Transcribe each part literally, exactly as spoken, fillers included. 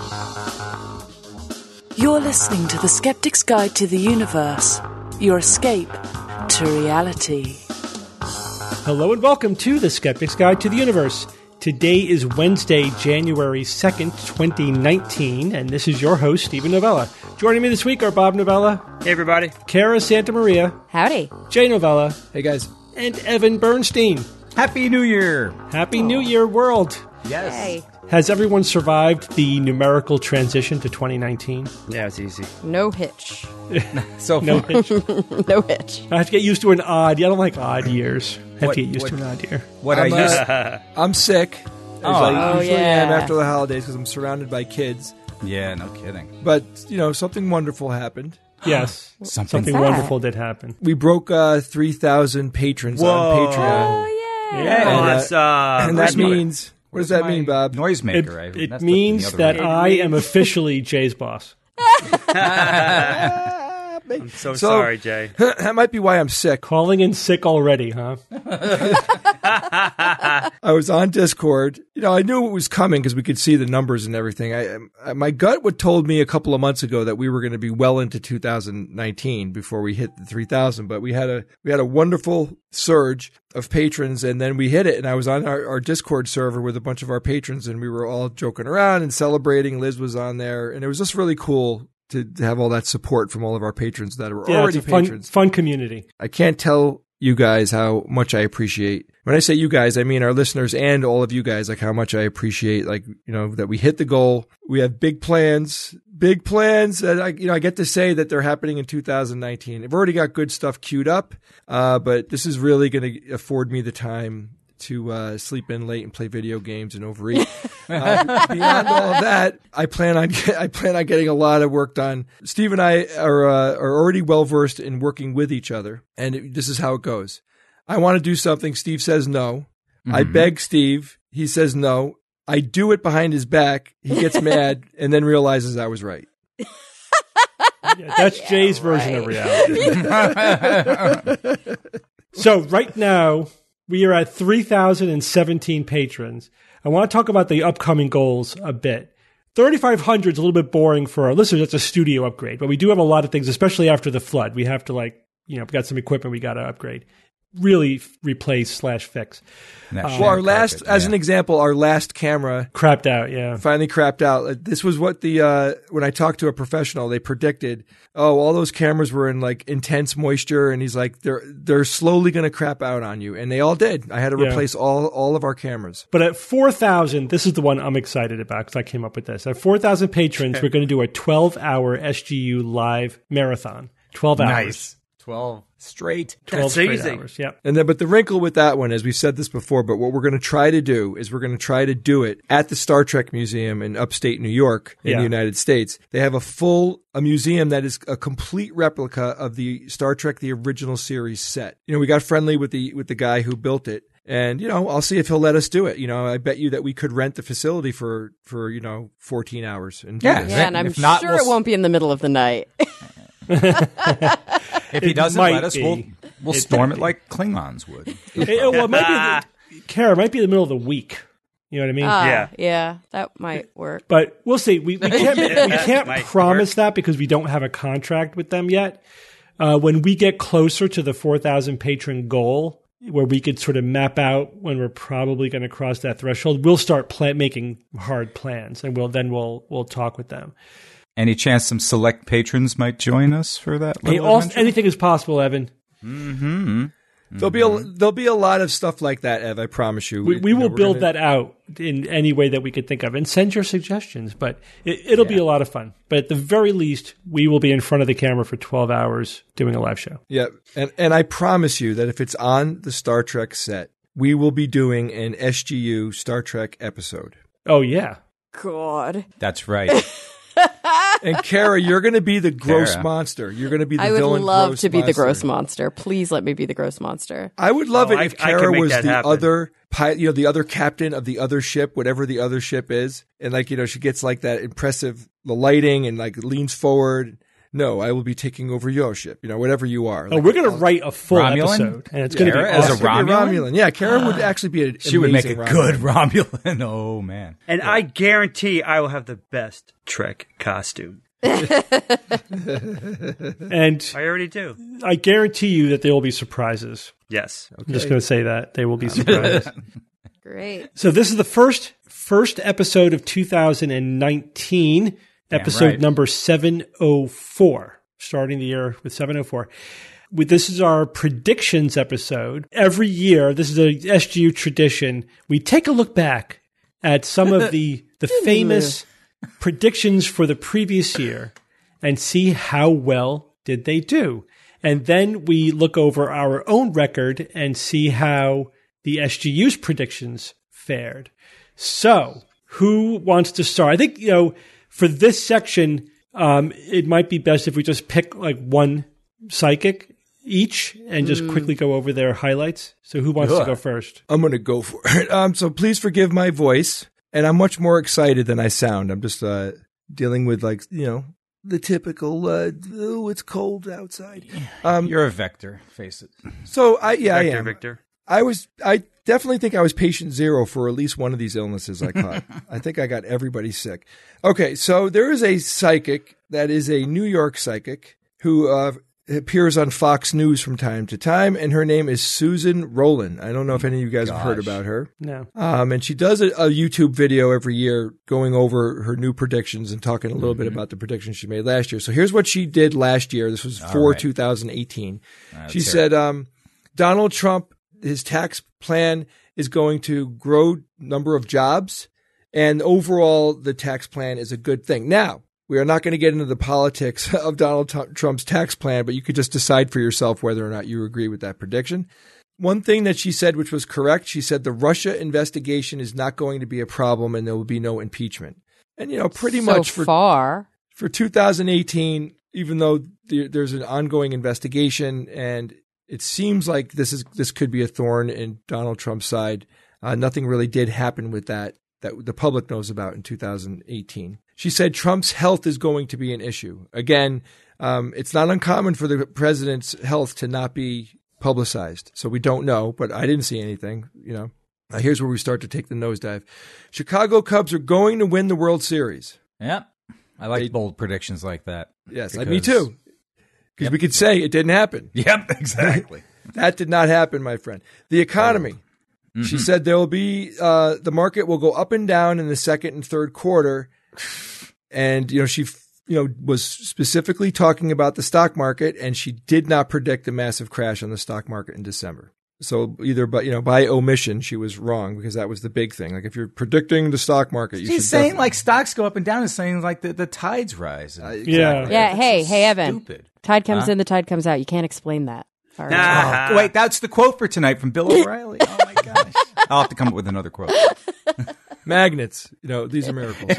You're listening to The Skeptic's Guide to the Universe, your escape to reality. Hello and welcome to The Skeptic's Guide to the Universe. Today is Wednesday, January second, twenty nineteen, and this is your host, Stephen Novella. Joining me this week are Bob Novella. Hey, everybody. Kara Santa Maria. Howdy. Jay Novella. Hey, guys. And Evan Bernstein. Happy New Year. Happy New Year, world. Yes. Hey. Has everyone survived the numerical transition to twenty nineteen? Yeah, it's easy. No hitch. So No far. hitch. No hitch. I have to get used to an odd. I don't like odd years. I have What- to get used what- to an odd year. What I'm, I used uh, I'm sick, as Oh. I Oh, usually yeah. am after the holidays because I'm surrounded by kids. Yeah, no kidding. But, you know, something wonderful happened. Yes. Something Something that? wonderful did happen. We broke uh, three thousand patrons Whoa. on Patreon. Oh, yeah. Yeah. Oh, And, uh, that's, uh... and that Christmas. means, what does that My mean, Bob? It, Noisemaker. I it messed up in means the other that room. I am officially Jay's boss. I'm so, So- sorry, Jay. That might be why I'm sick. Calling in sick already, huh? I was on Discord. You know, I knew it was coming because we could see the numbers and everything. I, I my gut would told me a couple of months ago that we were going to be well into two thousand nineteen before we hit the three thousand. But we had a we had a wonderful surge of patrons, and then we hit it. And I was on our, our Discord server with a bunch of our patrons, and we were all joking around and celebrating. Liz was on there, and it was just really cool to, to have all that support from all of our patrons that were Yeah, already it's a fun, patrons. fun community. I can't tell you guys how much I appreciate. When I say you guys, I mean our listeners and all of you guys, like how much I appreciate, like, you know, that we hit the goal. We have big plans, big plans. And I, you know, I get to say that they're happening in two thousand nineteen. I've already got good stuff queued up, uh, but this is really going to afford me the time to uh, sleep in late and play video games and overeat. uh, beyond all of that, I plan on I plan on getting a lot of work done. Steve and I are uh, are already well versed in working with each other, and it, this is how it goes. I want to do something. Steve says no. Mm-hmm. I beg Steve. He says no. I do it behind his back. He gets mad and then realizes I was right. Yeah, that's Yeah, Jay's version of right. reality. So right now, we are at three thousand seventeen patrons. I want to talk about the upcoming goals a bit. thirty-five hundred is a little bit boring for our listeners. That's a studio upgrade. But we do have a lot of things, especially after the flood. We have to, like, you know, we got some equipment we got to upgrade. Really f- replace slash fix. That Well, shag our last, carpet, as yeah. an example, our last camera Crapped out, yeah. finally crapped out. Uh, This was what the, uh, when I talked to a professional, they predicted, oh, all those cameras were in like intense moisture. And he's like, they're, they're slowly going to crap out on you. And they all did. I had to Yeah. replace all, all of our cameras. But at four thousand, this is the one I'm excited about because I came up with this. At four thousand patrons, we're going to do a twelve-hour S G U live marathon. twelve hours. Nice. twelve straight. twelve That's straight easy. hours, yep. And then, but the wrinkle with that one, as we've said this before, but what we're going to try to do is we're going to try to do it at the Star Trek Museum in upstate New York in Yeah. the United States. They have a full, a museum that is a complete replica of the Star Trek, the original series set. You know, we got friendly with the, with the guy who built it. And, you know, I'll see if he'll let us do it. You know, I bet you that we could rent the facility for, for, you know, fourteen hours. And do Yeah. this. Yeah, and I'm If not, sure we'll it won't be in the middle of the night. If he It doesn't might let us, be. we'll, we'll It storm might it be. like Klingons would. Hey, oh, well, it might be the, Kara, it might be the middle of the week. You know what I mean? Ah, Yeah. yeah, that might work. But we'll see. We, we can't, we can't Might promise that because we don't have a contract with them yet. Uh, when we get closer to the four thousand patron goal, where we could sort of map out when we're probably going to cross that threshold, we'll start plan- making hard plans, and we'll then we'll we'll talk with them. Any chance some select patrons might join us for that? Hey, little all, adventure? anything is possible, Evan. Mm-hmm. There'll be a, there'll be a lot of stuff like that, Ev, I promise you. We, we You know, will we're build gonna- that out in any way that we could think of, and send your suggestions. But it, it'll be a lot of fun. But at the very least, we will be in front of the camera for twelve hours doing a live show. Yeah, and and I promise you that if it's on the Star Trek set, we will be doing an S G U Star Trek episode. Oh yeah. God. That's right. And Kara, you're going to be the gross Kara. monster. You're going to be the I would villain. love gross to be the monster. gross monster. Please let me be the gross monster. I would love Oh, it I- if I could Kara make was that the happen. other pilot, you know, the other captain of the other ship, whatever the other ship is, and like you know, she gets like that impressive the lighting and like leans forward. No, I will be taking over your ship. You know, whatever you are. Oh, Like, we're going to write a full Romulan? episode, and it's going to be Kara as a awesome. Kara Romulan? Romulan. Yeah, Kara would actually be a She would make a amazing good Romulan. Romulan. Oh, man. And I guarantee I will have the best Trek costume. And I already do. I guarantee you that there will be surprises. Yes. I'm just going to say that. They will be surprises. Great. So this is the first first episode of two thousand nineteen, episode right. number seven oh four, starting the year with seven oh four. With, this is our predictions episode. Every year, this is a S G U tradition. We take a look back at some of the, the famous predictions for the previous year and see how well did they do. And then we look over our own record and see how the S G U's predictions fared. So, who wants to start? I think, you know, for this section, um, it might be best if we just pick like one psychic each and just Mm. quickly go over their highlights. So, who wants to go first? I'm going to go for it. Um, so please forgive my voice, and I'm much more excited than I sound. I'm just uh, dealing with, like, you know, the typical, uh, oh, it's cold outside. Um, You're a vector. Face it. so I, yeah, Victor, I am. Victor. I was, I definitely think I was patient zero for at least one of these illnesses I caught. I think I got everybody sick. Okay, so there is a psychic that is a New York psychic who uh, appears on Fox News from time to time, and her name is Susan Rowland. I don't know if any of you guys have heard Gosh. about her. No. Um, and she does a, a YouTube video every year going over her new predictions and talking a little bit about the predictions she made last year. So here's what she did last year. This was for right. two thousand eighteen. Let's She hear it. said, um, Donald Trump, his tax plan is going to grow number of jobs, and overall the tax plan is a good thing. Now, we are not going to get into the politics of Donald T- Trump's tax plan, but you could just decide for yourself whether or not you agree with that prediction. One thing that she said, which was correct, she said the Russia investigation is not going to be a problem and there will be no impeachment. And, you know, pretty so much for far. for two thousand eighteen, even though there, there's an ongoing investigation and it seems like this is this could be a thorn in Donald Trump's side, uh, nothing really did happen with that that the public knows about in two thousand eighteen. She said Trump's health is going to be an issue. Again, um, it's not uncommon for the president's health to not be publicized. So we don't know, but I didn't see anything, you know. Uh, here's where we start to take the nosedive. Chicago Cubs are going to win the World Series. Yep. I like They- bold predictions like that. Yes, Because- me too. Because Yep. we could say it didn't happen. Yep, exactly. That did not happen, my friend. The economy. She said there will be uh, the market will go up and down in the second and third quarter, and you know she you know was specifically talking about the stock market, and she did not predict a massive crash on the stock market in December. So either, but you know, by omission, she was wrong because that was the big thing. Like if you're predicting the stock market, you She's should saying definitely- like stocks go up and down and saying like the, the tides rise. And- Yeah. Yeah. Hey, hey, Evan. Stupid. Tide comes Huh? in, the tide comes out. You can't explain that. Sorry. Nah. Oh, wait, that's the quote for tonight from Bill O'Reilly. Oh my gosh. I'll have to come up with another quote. magnets. You know, these are miracles.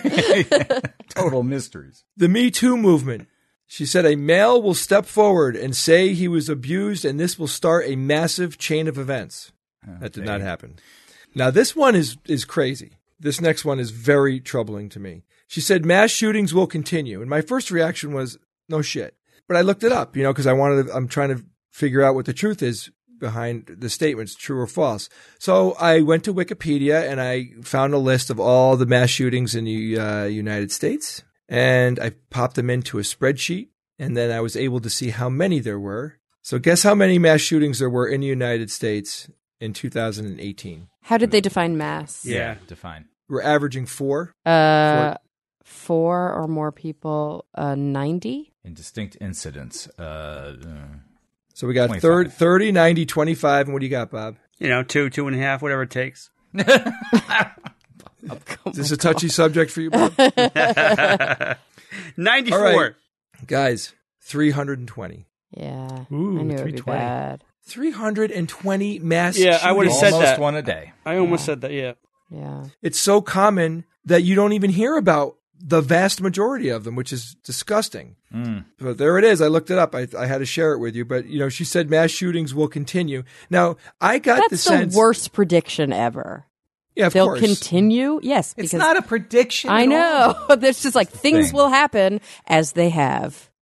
Total mysteries. The Me Too movement. She said a male will step forward and say he was abused, and this will start a massive chain of events. That did not happen. Now, this one is is crazy. This next one is very troubling to me. She said mass shootings will continue, and my first reaction was no shit. But I looked it up, you know, because I wanted. To, I'm trying to figure out what the truth is behind the statements, true or false. So I went to Wikipedia and I found a list of all the mass shootings in the uh, United States. And I popped them into a spreadsheet, and then I was able to see how many there were. So guess how many mass shootings there were in the United States in two thousand eighteen? How did they define mass? Yeah. Define. We're averaging four. Uh, four or more people, uh, ninety? In distinct incidents. Uh, uh, So we got twenty-five. thirty, thirty, ninety, twenty-five. And what do you got, Bob? You know, two, two and a half, whatever it takes. Is this a touchy subject for you, Bob? ninety-four. All right. Guys, three hundred twenty. Yeah. Ooh, I knew it would be three twenty. bad. three hundred twenty mass Yeah, I would've shootings. said almost that. one a day. I almost said that, yeah. Yeah. It's so common that you don't even hear about the vast majority of them, which is disgusting. Mm. But there it is. I looked it up. I, I had to share it with you. But, you know, she said mass shootings will continue. Now, I got That's the the sense. worst prediction ever. Yeah, of They'll course. continue? Yes. It's because not a prediction. I at know. all. There's just like things Thing. will happen as they have.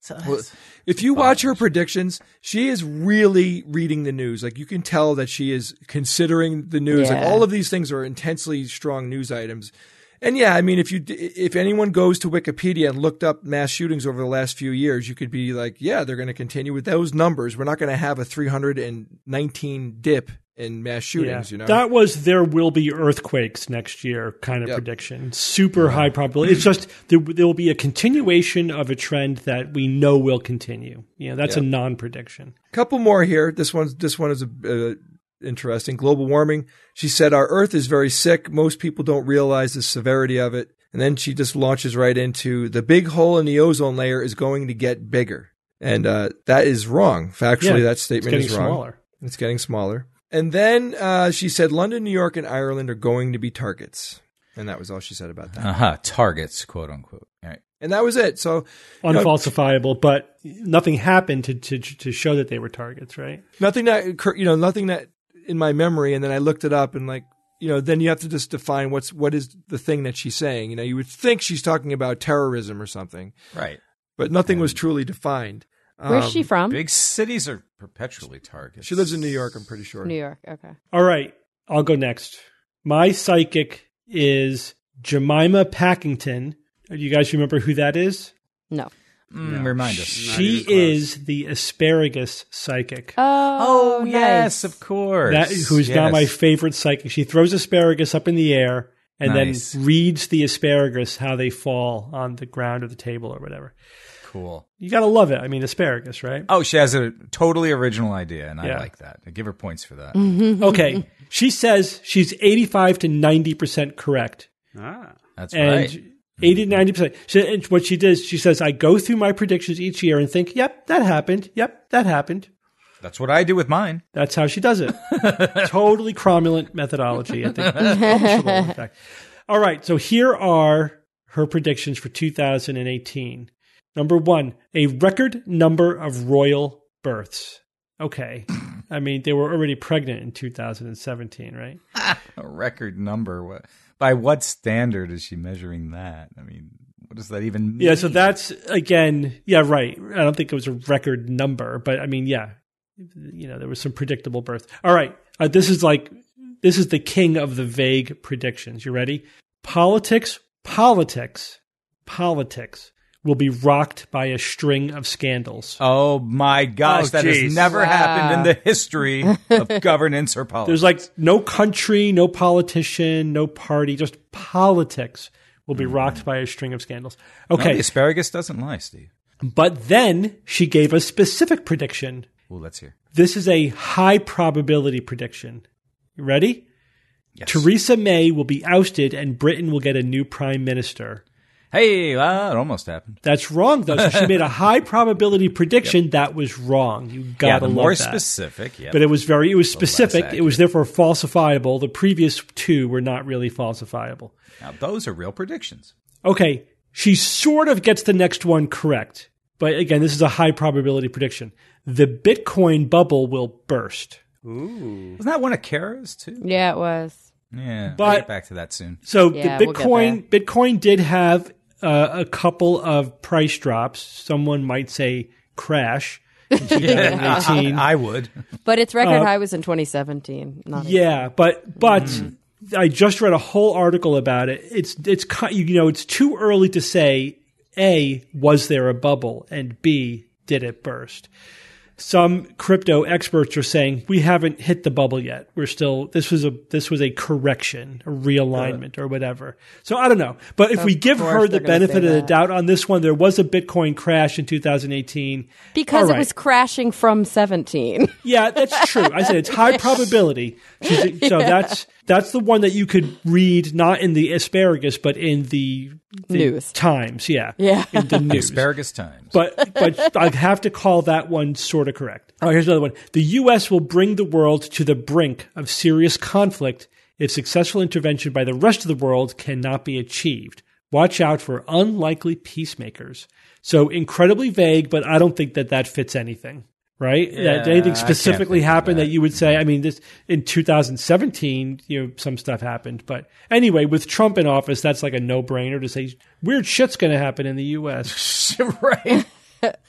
So Well, if you watch her predictions, she is really reading the news. Like you can tell that she is considering the news. Like Yeah. all of these things are intensely strong news items. And yeah, I mean, if you if anyone goes to Wikipedia and looked up mass shootings over the last few years, you could be like, yeah, they're going to continue with those numbers. We're not going to have a three hundred nineteen dip in mass shootings. Yeah. You know, That was there will be earthquakes next year kind of Yep. prediction. Super high probability. It's just there, there will be a continuation of a trend that we know will continue. You know, that's Yep. a non-prediction. couple more here. This one's this one is a. Uh, Interesting. Global warming. She said, our Earth is very sick. Most people don't realize the severity of it. And then she just launches right into the big hole in the ozone layer is going to get bigger. And uh, that is wrong. Factually, Yeah, that statement it's is getting wrong. smaller. It's getting smaller. And then uh, she said, London, New York, and Ireland are going to be targets. And that was all she said about that. uh-huh, targets, quote unquote. All right. And that was it. So you know, Unfalsifiable, but nothing happened to, to to show that they were targets, right? nothing that, you know, nothing that in my memory. And then I looked it up and like, you know, then you have to just define what's, what is the thing that she's saying. You know, you would think she's talking about terrorism or something, Right. but nothing was truly defined. Where's Um, she from? Big cities are perpetually targets. She lives in New York, I'm pretty sure. New York. Okay. All right, I'll go next. My psychic is Jemima Packington. Do you guys remember who that is? No. Mm, Remind us. She is the asparagus psychic. Oh, Oh, nice. yes, of course. That who's now Yes. my favorite psychic. She throws asparagus up in the air and Nice. then reads the asparagus how they fall on the ground or the table or whatever. Cool. You got to love it. I mean, asparagus, right? Oh, she has a totally original idea, and I Yeah. like that. I give her points for that. Okay. She says she's eighty-five to ninety percent correct. Ah. That's And right. eighty to ninety percent. She, and what she does, she says, I go through my predictions each year and think, yep, that happened. Yep, that happened. That's what I do with mine. That's how she does it. Totally cromulent methodology, I think. Publishable, in fact. All right, so here are her predictions for two thousand eighteen. Number one, a record number of royal births. Okay. I mean, they were already pregnant in two thousand seventeen, right? A record number. What, by what standard is she measuring that? I mean, what does that even mean? Yeah, so that's, again, yeah, right. I don't think it was a record number, but I mean, yeah, you know, there was some predictable birth. All right, uh, this is like, this is the king of the vague predictions. You ready? Politics, politics, politics will be rocked by a string of scandals. Oh my gosh, Oh, that geez. has never Wow. happened in the history of governance or politics. There's like no country, no politician, no party, just politics will be rocked by a string of scandals. No, Okay, the asparagus doesn't lie, Steve. but then she gave a specific prediction. Ooh, let's hear. This is a high probability prediction. You ready? Yes. Theresa May will be ousted and Britain will get a new prime minister. Hey, well, it almost happened. That's wrong, though. So she made a high probability prediction that was wrong. You Yeah, gotta the love more that. specific. Yeah, But it was very, it was less specific. It was therefore falsifiable. The previous two were not really falsifiable. now those are real predictions. Okay, she sort of gets the next one correct. But again, this is a high probability prediction. The Bitcoin bubble will burst. Wasn't that one of Kara's too? Yeah, it was. Yeah, But- we'll get back to that soon. So Yeah, the we'll get Bitcoin Bitcoin did have uh, a couple of price drops. Someone might say crash in twenty eighteen. I would. But its record Uh, high was in twenty seventeen. Not Yeah, but but Mm. I just read a whole article about it. It's it's ki- you know it's too early to say A, was there a bubble, and B, did it burst. Some crypto experts are saying we haven't hit the bubble yet. We're still this was a this was a correction, a realignment, or whatever. So I don't know. But if we give course her the they're gonna benefit say of the that. doubt on this one, there was a Bitcoin crash in two thousand eighteen. Because All it right. was crashing from seventeen. Yeah, that's true. I said it's high probability. She's, so that's that's the one that you could read not in the asparagus, but in the, the News. Times. Yeah, Yeah. in the news. Asparagus Times. But but I have to call that one sort of correct. All right, here's another one. The U S will bring the world to the brink of serious conflict if successful intervention by the rest of the world cannot be achieved. Watch out for unlikely peacemakers. So incredibly vague, but I don't think that that fits anything. Right? Yeah, that anything I can't specifically think of happened that. that. you would say, I mean, this in two thousand seventeen, you know, some stuff happened. But anyway, with Trump in office, that's like a no brainer to say weird shit's going to happen in the U S. right.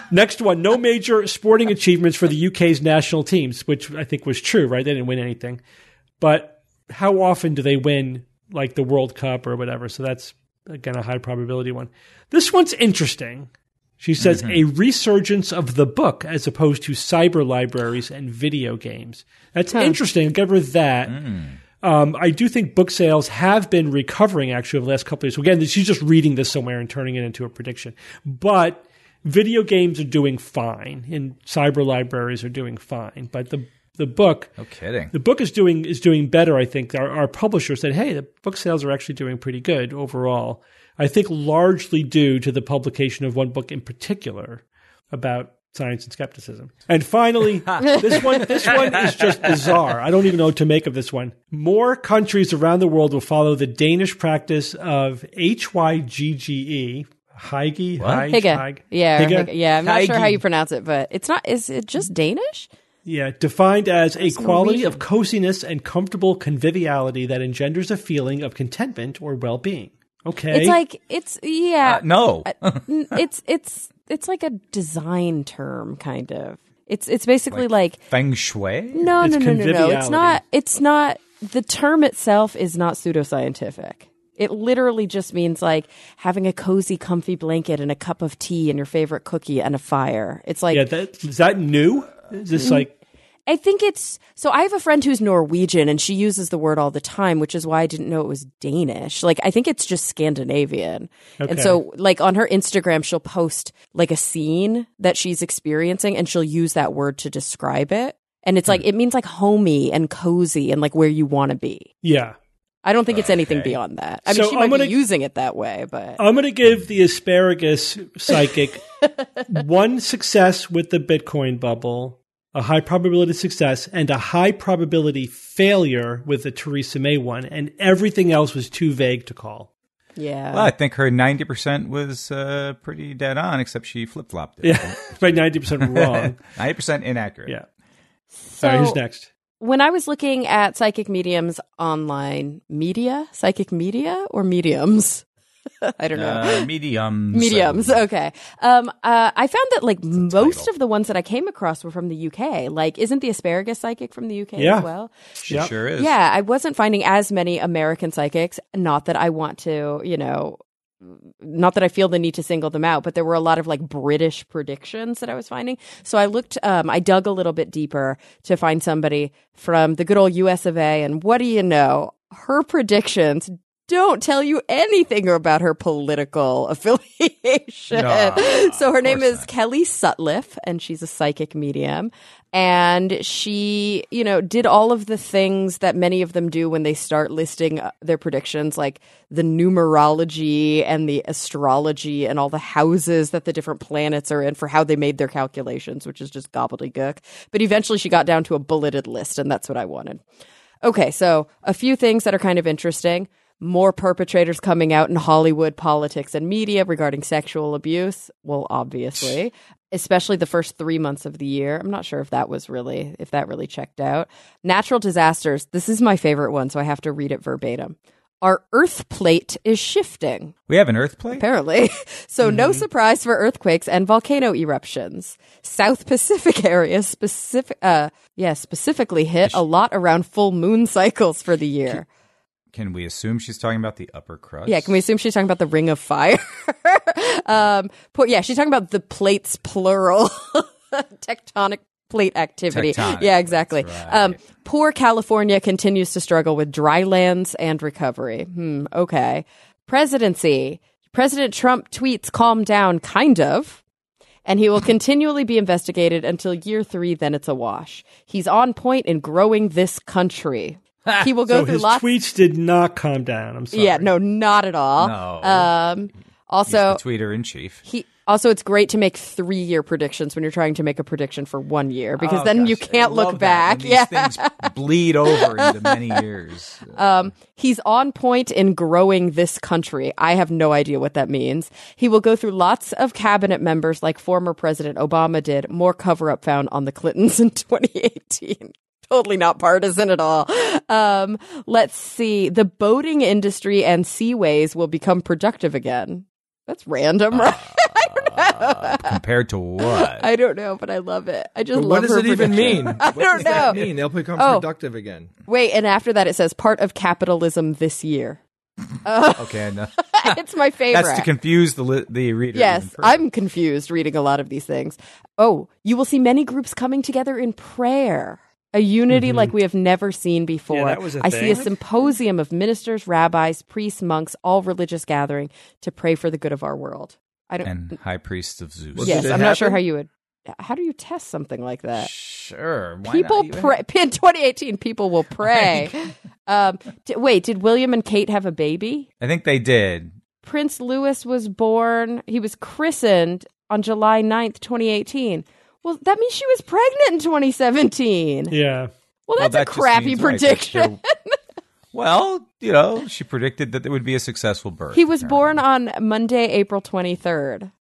Next one, no major sporting achievements for the U K's national teams, which I think was true, right? They didn't win anything. But how often do they win, like the World Cup or whatever? So that's, again, a high probability one. This one's interesting. She says mm-hmm. a resurgence of the book as opposed to cyber libraries and video games. That's huh. interesting. I'll give her that. Mm. Um, I do think book sales have been recovering, actually, over the last couple of years. So again, she's just reading this somewhere and turning it into a prediction. But video games are doing fine, and cyber libraries are doing fine. But the the book, no kidding, the book is doing is doing better. I think our, our publisher said, "Hey, the book sales are actually doing pretty good overall." I think largely due to the publication of one book in particular about science and skepticism. And finally, this one this one is just bizarre. I don't even know what to make of this one. More countries around the world will follow the Danish practice of H Y G G E. Hygge? Hygge? Hygge. Yeah, Hygge? Hygge. Yeah, I'm not Hygge. sure how you pronounce it, but it's not, is it just Danish? Yeah, defined as a It's quality Norwegian. of coziness and comfortable conviviality that engenders a feeling of contentment or well-being. Okay. It's like, it's, yeah. Uh, no. N- it's, it's, it's like a design term, kind of. It's, it's basically like, Feng Shui? no, It's no, no, no, no. It's conviviality. not, it's not, the term itself is not pseudoscientific. It literally just means like having a cozy, comfy blanket and a cup of tea and your favorite cookie and a fire. It's like, yeah, that, is that new? Is this like, I think it's, so I have a friend who's Norwegian and she uses the word all the time, which is why I didn't know it was Danish. Like, I think it's just Scandinavian. Okay. And so like on her Instagram, she'll post like a scene that she's experiencing and she'll use that word to describe it. And it's like, it means like homey and cozy and like where you want to be. yeah. I don't think it's anything Okay. beyond that. I mean, So she I'm might gonna- be using it that way, but I'm going to give the asparagus psychic one success with the Bitcoin bubble, a high probability success, and a high probability failure with the Theresa May one, and everything else was too vague to call. yeah. Well, I think her ninety percent was uh, pretty dead on, except she flip-flopped it. Yeah, by ninety percent wrong. ninety percent inaccurate. Yeah. So All right, who's next? when I was looking at psychic mediums online, media, psychic media or mediums? I don't know. Uh, mediums. Mediums. Okay. Um, uh, I found that like most title. of the ones that I came across were from the U K. Like, isn't the asparagus psychic from the U K Yeah. as well? She Yep. sure is. Yeah, I wasn't finding as many American psychics. Not that I want to, you know, not that I feel the need to single them out, but there were a lot of like British predictions that I was finding. So I looked, um, I dug a little bit deeper to find somebody from the good old U S of A. And what do you know? Her predictions don't tell you anything about her political affiliation. No, so her of name course is not. Kelly Sutcliffe, and she's a psychic medium. And she, you know, did all of the things that many of them do when they start listing uh, their predictions, like the numerology and the astrology and all the houses that the different planets are in for how they made their calculations, which is just gobbledygook. But eventually she got down to a bulleted list, and that's what I wanted. Okay, so a few things that are kind of interesting. More perpetrators coming out in Hollywood, politics, and media regarding sexual abuse. Well, obviously, especially the first three months of the year. I'm not sure if that was really, if that really checked out. Natural disasters. This is my favorite one, so I have to read it verbatim. Our Earth plate is shifting, We have an Earth plate? apparently. So no surprise for earthquakes and volcano eruptions. South Pacific areas specific, uh, yeah, specifically hit a lot around full moon cycles for the year. Can we assume she's talking about the upper crust? Yeah, can we assume she's talking about the Ring of Fire? um, po- yeah, she's talking about the plates plural, tectonic plate activity. Tectonic, yeah, exactly. that's right. Um, poor California continues to struggle with dry lands and recovery. Hmm, okay. Presidency. President Trump tweets, calm down, kind of. And he will continually be investigated until year three, then it's a wash. He's on point in growing this country. He will go So through his lots. tweets did not calm down. I'm sorry. Yeah, no, not at all. No. Um, He's also, the tweeter in chief. he also it's great to make three year predictions when you're trying to make a prediction for one year because Oh, then you gosh, I can't look love that, back. when Yeah. These things bleed over into many years. Um, he's on point in growing this country. I have no idea what that means. He will go through lots of cabinet members like former President Obama did. More cover up found on the Clintons in twenty eighteen. Totally not partisan at all. Um, let's see. The boating industry and seaways will become productive again. That's random, right? I don't know. Uh, compared to what? I don't know, but I love it. I just But love what does her it even prediction. mean? I What don't does that know. mean? They'll become Oh. productive again. Wait, and after that it says part of capitalism this year. Okay, no. It's my favorite. That's to confuse the li- the reader. even Yes, further. I'm confused reading a lot of these things. Oh, you will see many groups coming together in prayer. A unity like we have never seen before. Yeah, that was a I see a thing. symposium of ministers, rabbis, priests, monks, all religious gathering to pray for the good of our world. I don't. and High Priest of Zeus. Well, yes, did it I'm not sure happen? how you would. How do you test something like that? Sure. Why People not? You- pray. In twenty eighteen, people will pray. um, d- wait, did William and Kate have a baby? I think they did. Prince Louis was born. He was christened on July ninth, twenty eighteen. Well, that means she was pregnant in twenty seventeen. Yeah. Well, that's that a just crappy means, right, that prediction. there- Well, you know, she predicted that there would be a successful birth. He was apparently. born on Monday, April twenty-third.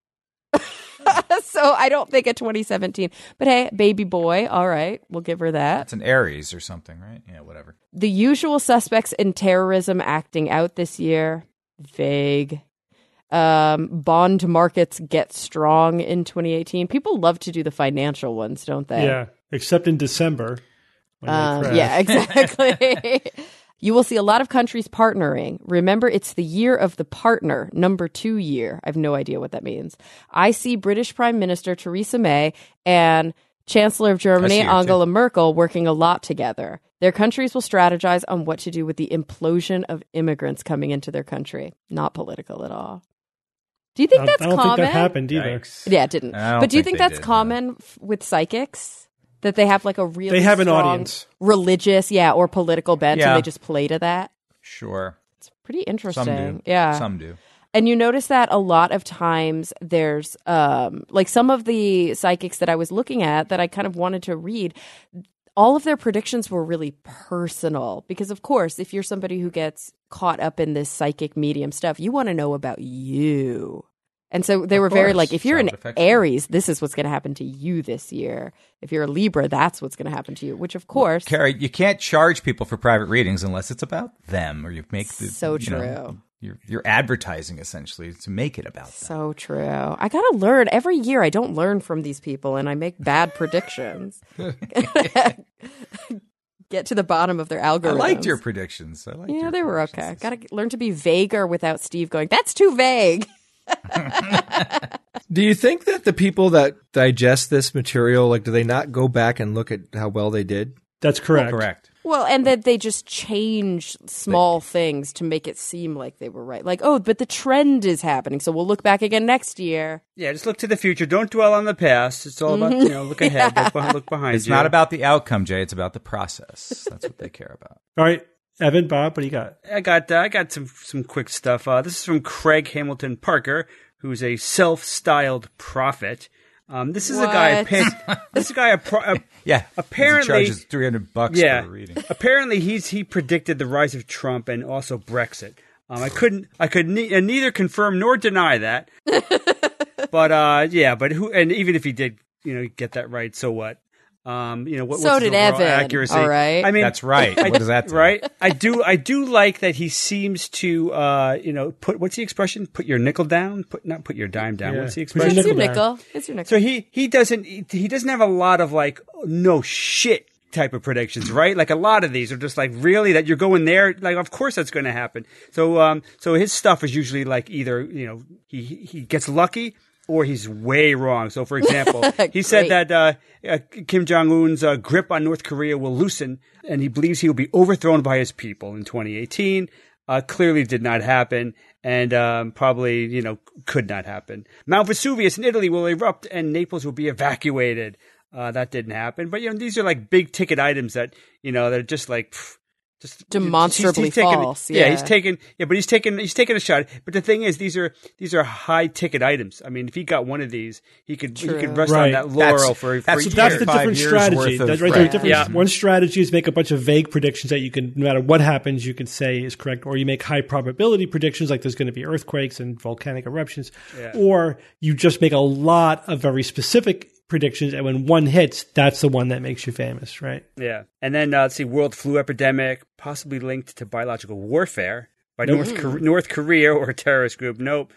So I don't think a twenty seventeen. But hey, baby boy. All right. We'll give her that. It's an Aries or something, right? Yeah, whatever. The usual suspects in terrorism acting out this year. Vague. Um, bond markets get strong in twenty eighteen. People love to do the financial ones, don't they? Yeah. Except in December. when they Um, crash. yeah, exactly. You will see a lot of countries partnering. Remember, it's the year of the partner, number two year. I have no idea what that means. I see British Prime Minister Theresa May and Chancellor of Germany I see her, Angela Merkel working a lot together. Their countries will strategize on what to do with the implosion of immigrants coming into their country. Not political at all. Do you think I, that's I don't common? think that happened either. Yikes. Yeah, it didn't. I don't But do you think think they that's did, common f- with psychics? That they have like a really They have an strong audience. religious, yeah, or political bent, Yeah. and they just play to that. Sure. It's pretty interesting. Some do. Yeah. Some do. And you notice that a lot of times there's um like some of the psychics that I was looking at that I kind of wanted to read, all of their predictions were really personal because of course, if you're somebody who gets caught up in this psychic medium stuff, you want to know about you. And so they Of were very course. like, if you're So an it affects you. Aries, this is what's going to happen to you this year. If you're a Libra, that's what's going to happen to you, which of course, Carrie, you can't charge people for private readings unless it's about them, or you make the So you know, true. you're you're advertising essentially to make it about them. so true. I got to learn every year. I don't learn from these people and I make bad predictions. Get to the bottom of their I algorithms. liked your predictions. I liked Yeah, your they were okay. predictions. Got to learn to be vaguer without Steve going, that's too vague. Do you think that the people that digest this material, like, do they not go back and look at how well they did? That's correct. Correct. Well, and that they just change small things to make it seem like they were right. Like, oh, but the trend is happening, so we'll look back again next year. Yeah, just look to the future. Don't dwell on the past. It's all about, you know, look ahead, look, behind, look behind It's you. not about the outcome, Jay. It's about the process. That's what they care about. All right. Evan, Bob, what do you got? I got uh, I got some some quick stuff. Uh, this is from Craig Hamilton Parker, who's a self-styled prophet. Um, this is a guy. What? Paid, this is a guy. A pro, a, Yeah. Apparently- he charges three hundred bucks yeah. for a reading. Apparently, he's he predicted the rise of Trump and also Brexit. Um, I couldn't. I could ne- uh, neither confirm nor deny that. But uh, yeah. But who? And even if he did, you know, get that right, so what? Um, you know, what, So what's his did overall Evan, accuracy? all right? I mean, That's right. What does that tell you? right? I do. I do like that he seems to, uh, you know, put what's the expression? Put your nickel down. Put not put your dime down. Yeah. What's the Put your expression? It's your nickel nickel. It's your nickel. So he he doesn't he, he doesn't have a lot of like no shit type of predictions, right? Like a lot of these are just like really that you're going there. Like of course that's going to happen. So um so his stuff is usually like either you know he he gets lucky or he's way wrong. So for example, he said Great. that uh, uh, Kim Jong Un's uh, grip on North Korea will loosen, and he believes he will be overthrown by his people in twenty eighteen. Uh, clearly did not happen, and um, probably you know could not happen. Mount Vesuvius in Italy will erupt, and Naples will be evacuated. Uh, that didn't happen, but you know these are like big ticket items that you know they're just like. Pff, Just Demonstrably he's, he's taken, false, Yeah. yeah. he's taken. Yeah, but he's taken. He's taken a shot. But the thing is, these are these are high ticket items. I mean, if he got one of these, he could True. he could rest Right. on that laurel That's- for. that's for what- That's years. the Five different years strategy. worth of- That's right. Right. There's different, Yeah. One strategy is make a bunch of vague predictions that you can, no matter what happens, you can say is correct, or you make high probability predictions like there's going to be earthquakes and volcanic eruptions, Yeah. or you just make a lot of very specific predictions, and when one hits, that's the one that makes you famous, right? Yeah, and then uh, let's see, world flu epidemic possibly linked to biological warfare by North Cor- North Korea or a terrorist group. Nope.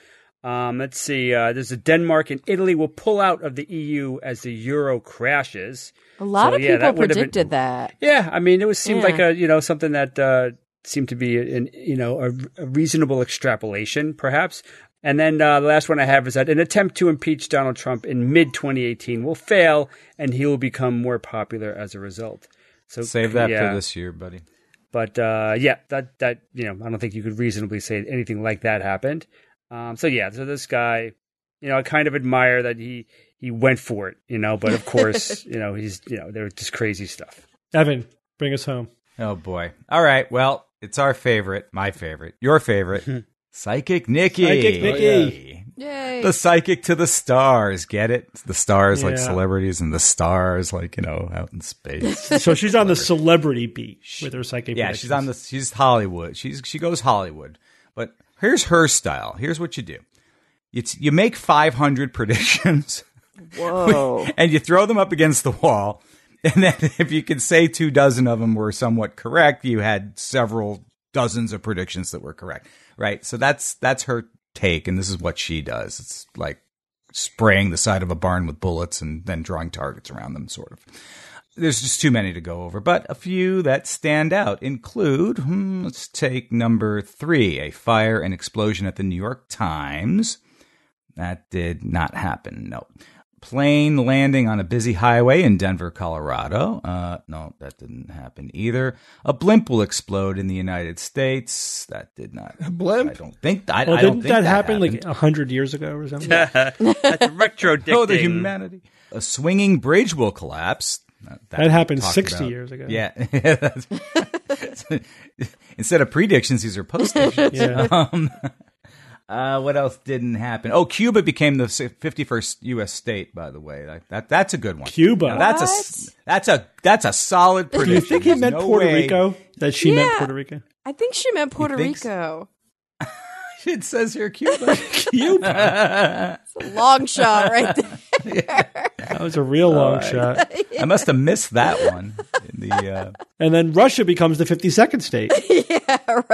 Um, let's see. Uh, there's a Denmark and Italy will pull out of the E U as the euro crashes. A lot So, of yeah, people that would have predicted been- that. Yeah, I mean, it was seemed Yeah. like a you know something that uh, seemed to be an you know a, a reasonable extrapolation, perhaps. And then uh, the last one I have is that an attempt to impeach Donald Trump in mid twenty eighteen will fail, and he will become more popular as a result. So Save that yeah. for this year, buddy. But uh, yeah, that that you know, I don't think you could reasonably say anything like that happened. Um, so yeah, so this guy, you know, I kind of admire that he he went for it, you know. But of course, you know, he's you know, there was just crazy stuff. Evan, bring us home. Oh boy. All right. Well, it's our favorite, my favorite, your favorite, Psychic Nikki. Psychic Nikki. Yay. The psychic to the stars. Get it? The stars like Yeah. celebrities and the stars like, you know, out in space. So she's on the celebrity beat with her psychic. Yeah, she's on the she's Hollywood. She's she goes Hollywood. But here's her style. Here's what you do. It's you make five hundred predictions Whoa. and you throw them up against the wall. And then if you can say two dozen of them were somewhat correct, you had several dozens of predictions that were correct. Right? So that's that's her take, and this is what she does. It's like spraying the side of a barn with bullets and then drawing targets around them, sort of. There's just too many to go over, but a few that stand out include, hmm, let's take number three, a fire and explosion at the New York Times. That did not happen, no. Plane landing on a busy highway in Denver, Colorado. Uh, no, that didn't happen either. A blimp will explode in the United States. That did not. A blimp? I don't think I, Well, I don't didn't think that, that happen happened. like a hundred years ago or something? That's retro dictating. Oh, the humanity. A swinging bridge will collapse. That, That happened we talked sixty about. years ago. Yeah. That's- Instead of predictions, these are post-dictions. Yeah. Um, uh, what else didn't happen? Oh, Cuba became the fifty-first U S state, by the way. That, that That's a good one. Cuba. Now, that's a that's a that's a solid Do prediction. you think he There's meant no Puerto way- Rico? That she meant Yeah. Puerto Rico? I think she meant Puerto think so? Rico. It says here Cuba. Cuba. It's a long shot right there. That was a real long shot. I must have missed that one. In the uh, And then Russia becomes the fifty-second state. Yeah,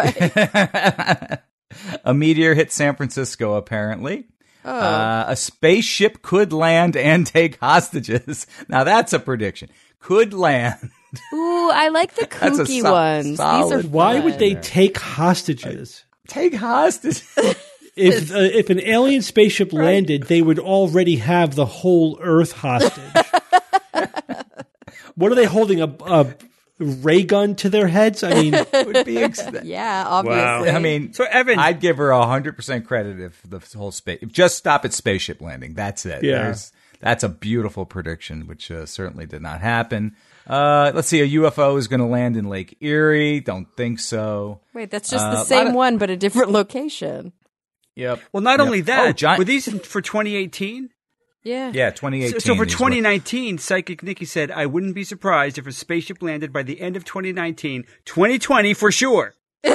right. a meteor hit San Francisco, apparently. Oh. Uh, a spaceship could land and take hostages. Now that's a prediction. Could land. Ooh, I like the That's a kooky so- ones. These are solid- Why fun. would they take hostages? Take hostages. If uh, if an alien spaceship landed, they would already have the whole Earth hostage. What are they holding? A, a ray gun to their heads? I mean, would be ex- Yeah, obviously. I mean, So, Evan- I'd give her one hundred percent credit if the whole space, if just stop at spaceship landing. That's it. Yeah. There's, that's a beautiful prediction, which uh, certainly did not happen. Uh, let's see, a U F O is going to land in Lake Erie. Don't think so. Wait, that's just Uh, the lot same of- one, but a different location. Yep. Well, not Yep. only that, Oh, giant- were these in- for twenty eighteen? Yeah. Yeah, twenty eighteen. So, so for these were- twenty nineteen, Psychic Nikki said, I wouldn't be surprised if a spaceship landed by the end of twenty nineteen. twenty twenty for sure.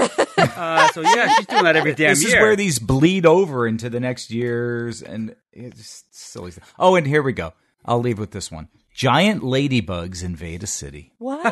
uh, so yeah, she's doing that every damn This year. is where these bleed over into the next years, and it's just silly stuff. Oh, and here we go. I'll leave with this one. Giant ladybugs invade a city. What?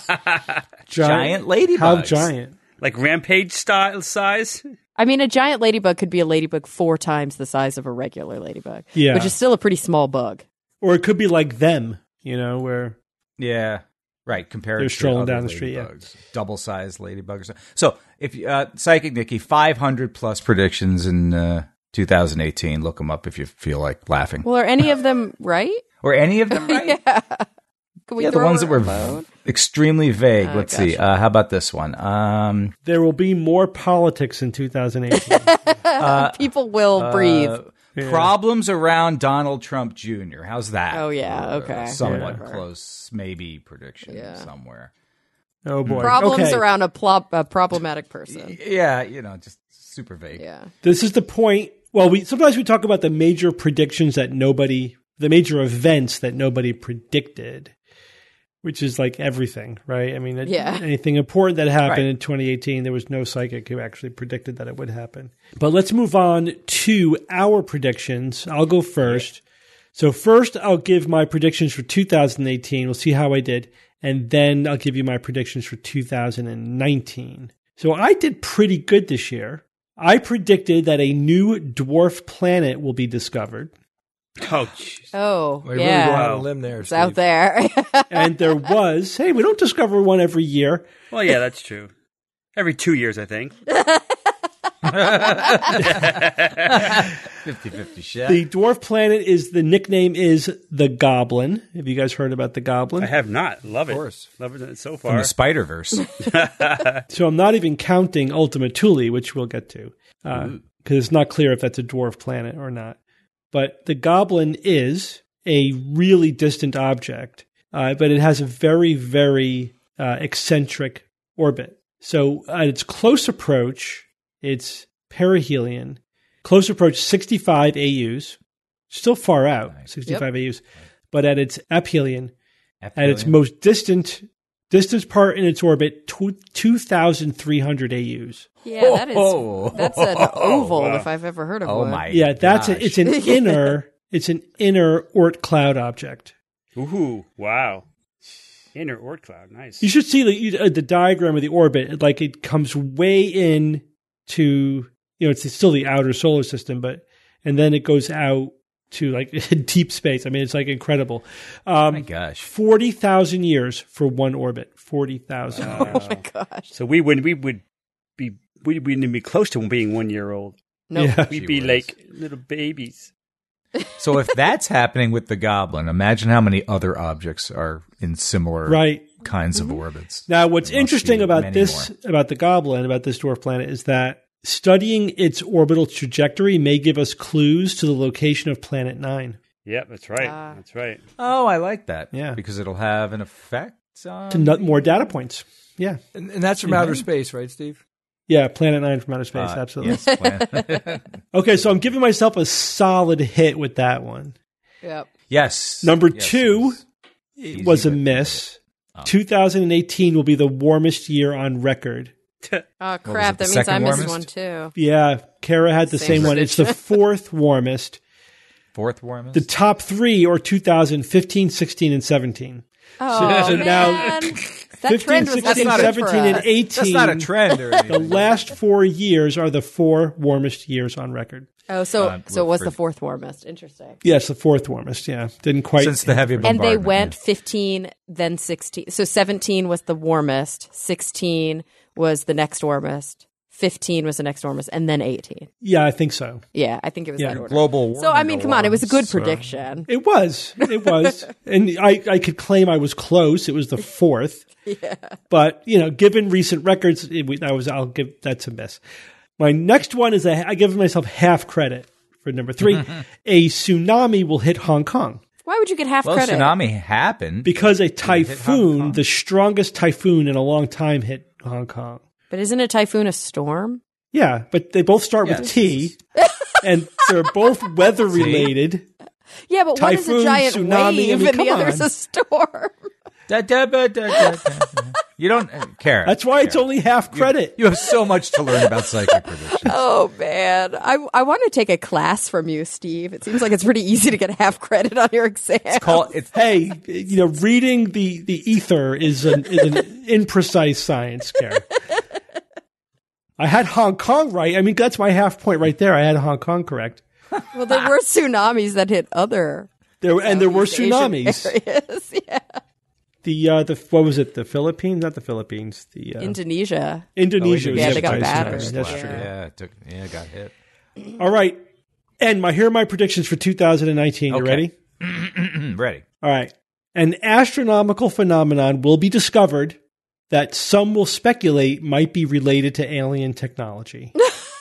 Giant ladybugs. How giant? like rampage style size. I mean, a giant ladybug could be a ladybug four times the size of a regular ladybug, Yeah. which is still a pretty small bug. Or it could be like them, you know, where Yeah, right. Compared They're to strolling other down the street, yeah. ladybugs. Double-sized ladybugs. So, if you- uh, Psychic Nikki, five hundred plus predictions in uh, two thousand eighteen. Look them up if you feel like laughing. Well, are any of them right? Or any of them right? Yeah. Can we Yeah, the throw ones that her were a bone? extremely vague. Oh, Let's see. gotcha. Uh, how about this one? Um, there will be more politics in two thousand eighteen. People will breathe. uh, Problems around Donald Trump Junior How's that? Oh, yeah. Uh, Okay. somewhat Whatever. close, maybe prediction Yeah. somewhere. Oh boy. Problems Okay. around a, plop, a problematic person. Yeah, you know, just super vague. Yeah. This is the point. Well, we sometimes we talk about the major predictions that nobody, the major events that nobody predicted, which is like everything, right? I mean, it- Yeah. anything important that happened Right. in twenty eighteen, there was no psychic who actually predicted that it would happen. But let's move on to our predictions. I'll go first. So first, I'll give my predictions for two thousand eighteen. We'll see how I did. And then I'll give you my predictions for two thousand nineteen. So I did pretty good this year. I predicted that a new dwarf planet will be discovered. Oh, jeez. Oh, I really yeah. go out on a limb there. It's Steve. out there. And there was, hey, we don't discover one every year. Well, yeah, that's true. Every two years, I think. fifty-fifty shot. The dwarf planet is, the nickname is the Goblin. Have you guys heard about the Goblin? I have not. Love it. Of course. Love it so From far. the Spider-Verse. So I'm not even counting Ultima Thule, which we'll get to, because it's not clear if that's a dwarf planet or not. But the Goblin is a really distant object, uh, but it has a very, very uh, eccentric orbit. So at its close approach, it's perihelion. Close approach, sixty-five A Us. Still far out, Nice. sixty-five A Us. But at its aphelion, at its Aphelion. most distant distance part in its orbit, two thousand three hundred A Us. Yeah, that is Oh. that's an oval Wow. if I've ever heard of Oh one. my! Yeah, that's a, gosh. it's an inner it's an inner Oort cloud object. Ooh, wow. Inner Oort cloud. Nice. You should see the you- uh, the diagram of the orbit. Like it comes way in to, you know, it's still the outer solar system, but and then it goes out to like deep space. I mean, it's like incredible. Oh Um, my gosh! Forty thousand years for one orbit. Forty thousand. Wow. Oh my gosh. So we would we would be we wouldn't be close to being one year old. No. Yeah. We'd Gee be whiz. like little babies. So if that's happening with the Goblin, imagine how many other objects are in similar Right. kinds of orbits. Now, what's There must interesting be about many this, more. about the Goblin, about this dwarf planet, is that studying its orbital trajectory may give us clues to the location of Planet Nine. Yep, that's right. Ah. That's right. Oh, I like that. Yeah. because it'll have an effect on To nut more data points. Yeah. And, and that's from outer space, right, Steve? Yeah, Planet Nine from outer space, Uh, absolutely. yes, plan- Okay, so I'm giving myself a solid hit with that one. Yep. yes. Number Yes, two it was it was a but- miss. Oh. two thousand eighteen will be the warmest year on record. Oh was crap! it, the That means I second missed warmest? one too. Yeah, Kara had the Same same one. It's the prediction. fourth warmest. Fourth warmest. The top three are two thousand fifteen, sixteen, and seventeen. Oh so now- man, that fifteen, trend was sixteen, looking good for seventeen, and us. eighteen. That's not a trend or anything. The last four years are the four warmest years on record. Oh, so Uh, so it was for- the fourth warmest. Interesting. Yes, the fourth warmest. Yeah, didn't quite. Since the heavy And bombardment. they went fifteen, then sixteen. So seventeen was the warmest. Sixteen was the next warmest. Fifteen was the next warmest, and then eighteen. Yeah, I think so. Yeah, I think it was Yeah. that order. global warming. So I mean, come on, it was a good alarms, so- prediction. It was. It was. And I, I could claim I was close. It was the fourth. Yeah. But, you know, given recent records, it, was- I was, I'll give that's a miss. My next one is a, I give myself half credit for number three. A tsunami will hit Hong Kong Why would you get half Well, credit? tsunami happened. because a Hong typhoon, Kong? the strongest typhoon in a long time, hit Hong Kong. But isn't a typhoon a storm? Yeah, but they both start with Yes. T, and they're both weather related. Yeah, but one is a Typhoon, giant tsunami, I wave, mean, and the come other is on. a storm. Da, da, ba, da, da, da, da. You don't uh, care. That's why it's only half credit. You have so much to learn about psychic predictions. Oh man, I I want to take a class from you, Steve. It seems like it's pretty easy to get half credit on your exam. Call it's Hey, you know, reading the, the ether is an, is an imprecise science, Karen. I had Hong Kong right. I mean, that's my half point right there. I had Hong Kong correct. Well, there were tsunamis that hit other There and there were Asian tsunamis. areas. Yeah, The uh, the what was it? The Philippines? Not the Philippines. The uh, Indonesia. Indonesia. Oh, was Yeah, hit they got by a battered. tsunami. That's Yeah. true. Yeah, it took, yeah, it got hit. All right, and my here are my predictions for two thousand nineteen. You Okay. ready? Mm, Ready. All right. An astronomical phenomenon will be discovered that some will speculate might be related to alien technology.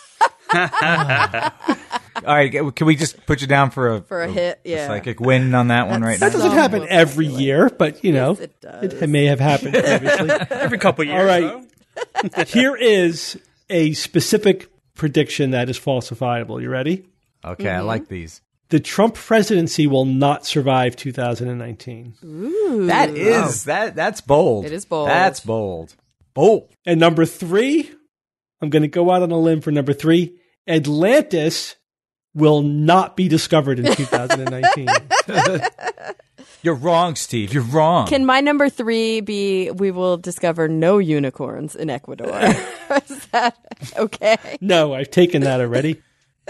All right, can we just put you down for a For a hit, yeah. psychic win on that one right That now? doesn't Some happen will every speculate. year, but you know, Yes, it does. it may have happened previously. Every couple years. All right. though. Here is a specific prediction that is falsifiable. You ready? Okay, I like these. The Trump presidency will not survive two thousand nineteen. That is that that's bold. It is bold. That's bold. Bold. And number three, I'm going to go out on a limb for number three. Atlantis will not be discovered in two thousand nineteen. You're wrong, Steve. You're wrong. Can my number three be we will discover no unicorns in Ecuador? Is that okay? No, I've taken that already.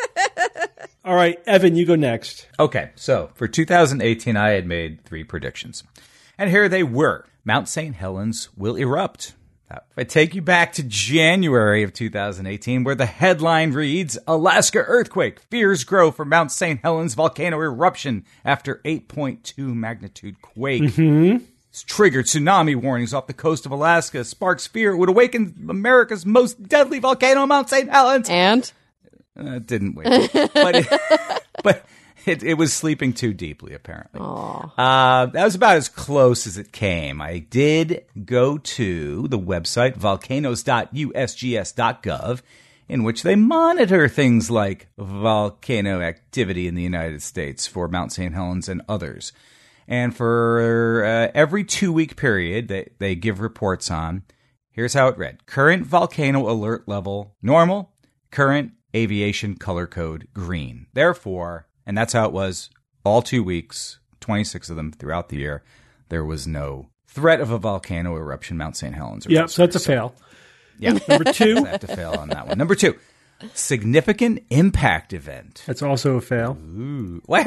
All right, Evan, you go next. Okay, so for two thousand eighteen, I had made three predictions. And here they were. Mount Saint Helens will erupt. If I take you back to January of two thousand eighteen, where the headline reads, Alaska earthquake, fears grow for Mount Saint Helens volcano eruption after eight point two magnitude quake. Mm-hmm. It's triggered tsunami warnings off the coast of Alaska, sparks fear it would awaken America's most deadly volcano, Mount Saint Helens. And? Uh, it didn't wake it. But, it, but it, it was sleeping too deeply, apparently. Uh, that was about as close as it came. I did go to the website, volcanoes dot U S G S dot gov, in which they monitor things like volcano activity in the United States for Mount Saint Helens and others. And for uh, every two-week period they, they give reports on, here's how it read. Current volcano alert level, normal. Current aviation color code, green. Therefore, and that's how it was all two weeks, twenty-six of them throughout the year, there was no threat of a volcano eruption, Mount Saint Helens. Yep, so that's a fail. Yeah. Number two. I have to fail on that one. Number two, significant impact event. That's also a fail. Ooh. Wow.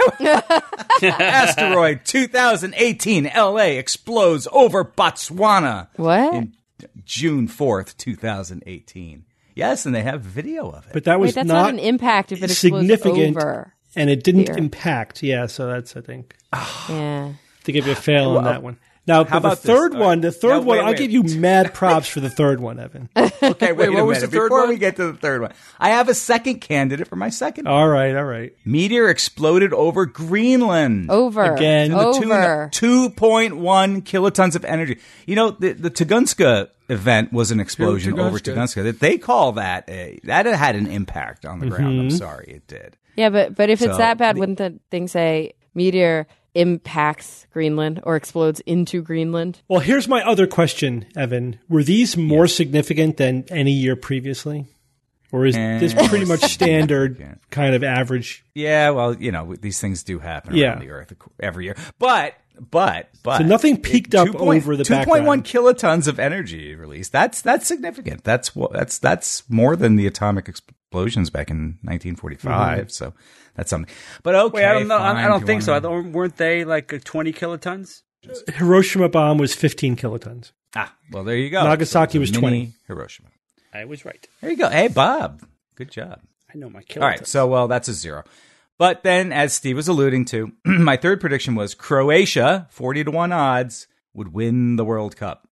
Asteroid two thousand eighteen L A explodes over Botswana. What? In June fourth, two thousand eighteen. Yes, and they have video of it. But that was Wait, that's not, not an impact if it explodes significant, over and it didn't here. impact. Yeah, so that's, I think, Yeah. to give you a fail on Well, that one. Now, how but the about this? third All one, right. the third No, one, wait, I'll wait. give you mad props for the third one, Evan. Okay, wait, what a was the minute. third Before one? we get to the third one, I have a second candidate for my second. All right, all right. Meteor exploded over Greenland. Over. Again. To the tune Over. of two point one kilotons of energy. You know, the, the Tunguska event was an explosion over Tunguska. Tunguska. That They call that a, that had an impact on the ground. I'm sorry, it did. Yeah, but but if it's So, that bad, the- wouldn't the thing say meteor impacts Greenland or explodes into Greenland? Well, here's my other question, Evan. Were these more significant than any year previously? Or is Eh, this pretty much standard kind of average? Yeah, well, you know, these things do happen Yeah. around the Earth every year. But, but, but. So nothing peaked up over the two point one background. kilotons of energy released. That's, that's significant. That's what, that's, that's more than the atomic explosions back in nineteen forty-five. Mm-hmm. So that's something. But okay. Wait, I don't know. fine, I, I don't if think you so. I wanna- don't, weren't they like uh, twenty kilotons? Hiroshima bomb was fifteen kilotons. Ah, well, there you go. Nagasaki So it's was a twenty. mini Hiroshima. I was right. There you go. Hey, Bob. Good job. I know my kilotons. All right, so, well, that's a zero. But then, as Steve was alluding to, my third prediction was Croatia, forty to one odds, would win the World Cup.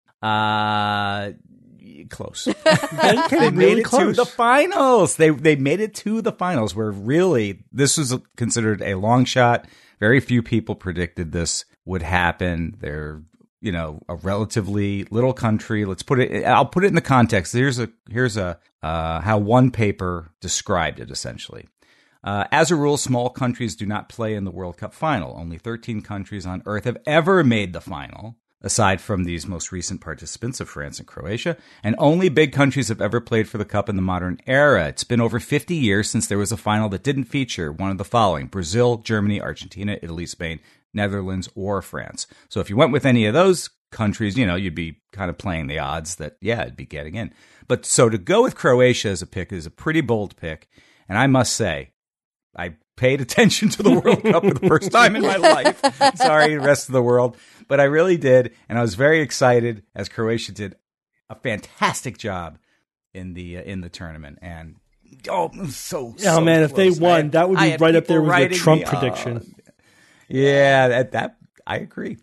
Uh, close. They made really it close. to the finals. They they made it to the finals, where really, this was considered a long shot. Very few people predicted this would happen. They're, you know, a relatively little country. Let's put it, I'll put it in the context. Here's a, here's a, uh, how one paper described it essentially. Uh, as a rule, small countries do not play in the World Cup final. Only thirteen countries on Earth have ever made the final, aside from these most recent participants of France and Croatia. And only big countries have ever played for the Cup in the modern era. It's been over fifty years since there was a final that didn't feature one of the following: Brazil, Germany, Argentina, Italy, Spain, Netherlands, or France. So if you went with any of those countries, you know, you'd be kind of playing the odds that, yeah, it'd be getting in. But so to go with Croatia as a pick is a pretty bold pick. And I must say, I paid attention to the World Cup for the first time in my life. Sorry, the rest of the world. But I really did. And I was very excited as Croatia did a fantastic job in the uh, in the tournament. And, oh, so, Oh, so man, if they close. won, I had- that would I be had right up people there with the writing Trump me, prediction. uh, yeah, that, that I agree.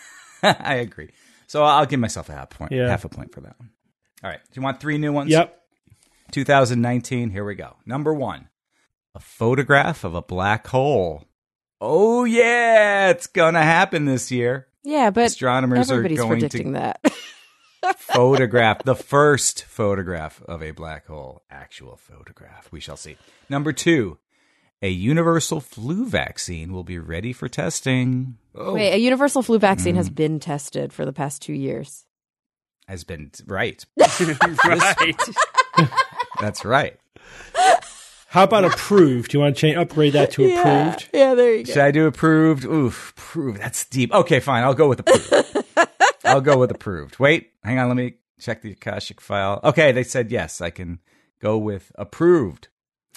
I agree. So I'll give myself a half point, Yeah. half a point for that one. All right. Do you want three new ones? Yep. two thousand nineteen. Here we go. Number one, a photograph of a black hole. Oh, yeah, it's going to happen this year. Yeah, but Astronomers are everybody's going predicting to that. photograph, the first photograph of a black hole. Actual photograph. We shall see. Number two, a universal flu vaccine will be ready for testing. Oh, Wait, a universal flu vaccine Mm. has been tested for the past two years. has been right. right. That's right. How about approved? Do you want to change, upgrade that to yeah. approved? Yeah, there you go. Should I do approved? Oof, approved. That's deep. Okay, fine. I'll go with approved. I'll go with approved. Wait, hang on. Let me check the Akashic file. Okay, they said yes. I can go with approved.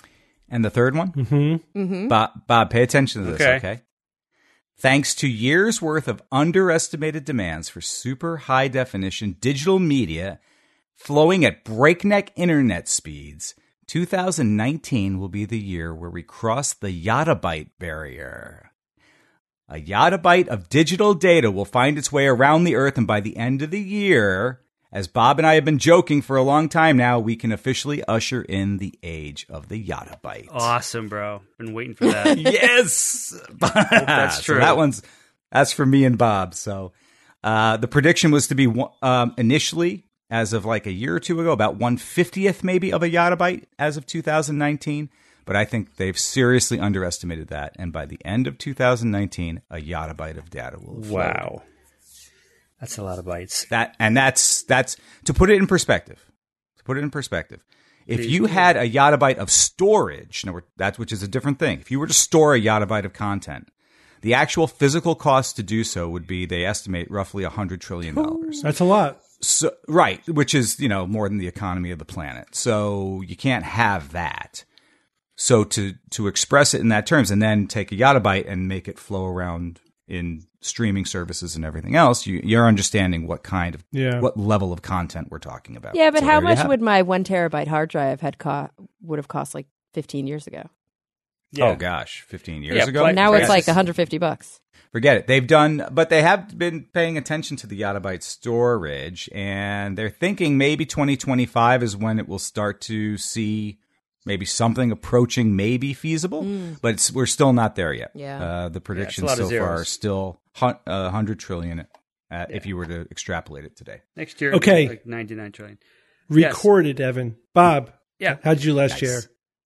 And the third one? Mm-hmm. Mm-hmm. Bob, Bob, pay attention to this, Okay. okay? Thanks to years' worth of underestimated demands for super high definition digital media flowing at breakneck internet speeds, two thousand nineteen will be the year where we cross the yottabyte barrier. A yottabyte of digital data will find its way around the Earth, and by the end of the year, as Bob and I have been joking for a long time now, we can officially usher in the age of the yottabyte. Awesome, bro. Been waiting for that. Yes, that's So true. that one's that's for me and Bob. So uh, the prediction was to be um, initially, as of like a year or two ago, about one fiftieth maybe of a yottabyte as of two thousand nineteen. But I think they've seriously underestimated that, and by the end of two thousand nineteen, a yottabyte of data will have flowed. Wow. That's a lot of bytes. That and that's that's to put it in perspective. To put it in perspective, if you had a yottabyte of storage, now that's which is a different thing. If you were to store a yottabyte of content, the actual physical cost to do so would be, they estimate, roughly a hundred trillion dollars. That's a lot. So right, which is, you know, more than the economy of the planet. So you can't have that. So to to express it in that terms, and then take a yottabyte and make it flow around in streaming services and everything else, you, you're understanding what kind of, Yeah. what level of content we're talking about. Yeah, but So how there you much have would it. my one terabyte hard drive had co- would have cost like fifteen years ago? Oh gosh, fifteen years Yeah, ago. like- Now it's Yes. like one hundred fifty bucks. Forget it. They've done, but they have been paying attention to the yottabyte storage, and they're thinking maybe twenty twenty-five is when it will start to see maybe something approaching maybe feasible, but it's, we're still not there yet. Yeah. Uh, the predictions lot of so far are zeros. still hun- uh, one hundred trillion uh, if you were to extrapolate it today. Next year, Okay. like ninety-nine trillion. Yes. Recorded, Evan. Bob, Yeah. how'd you do last Nice. year?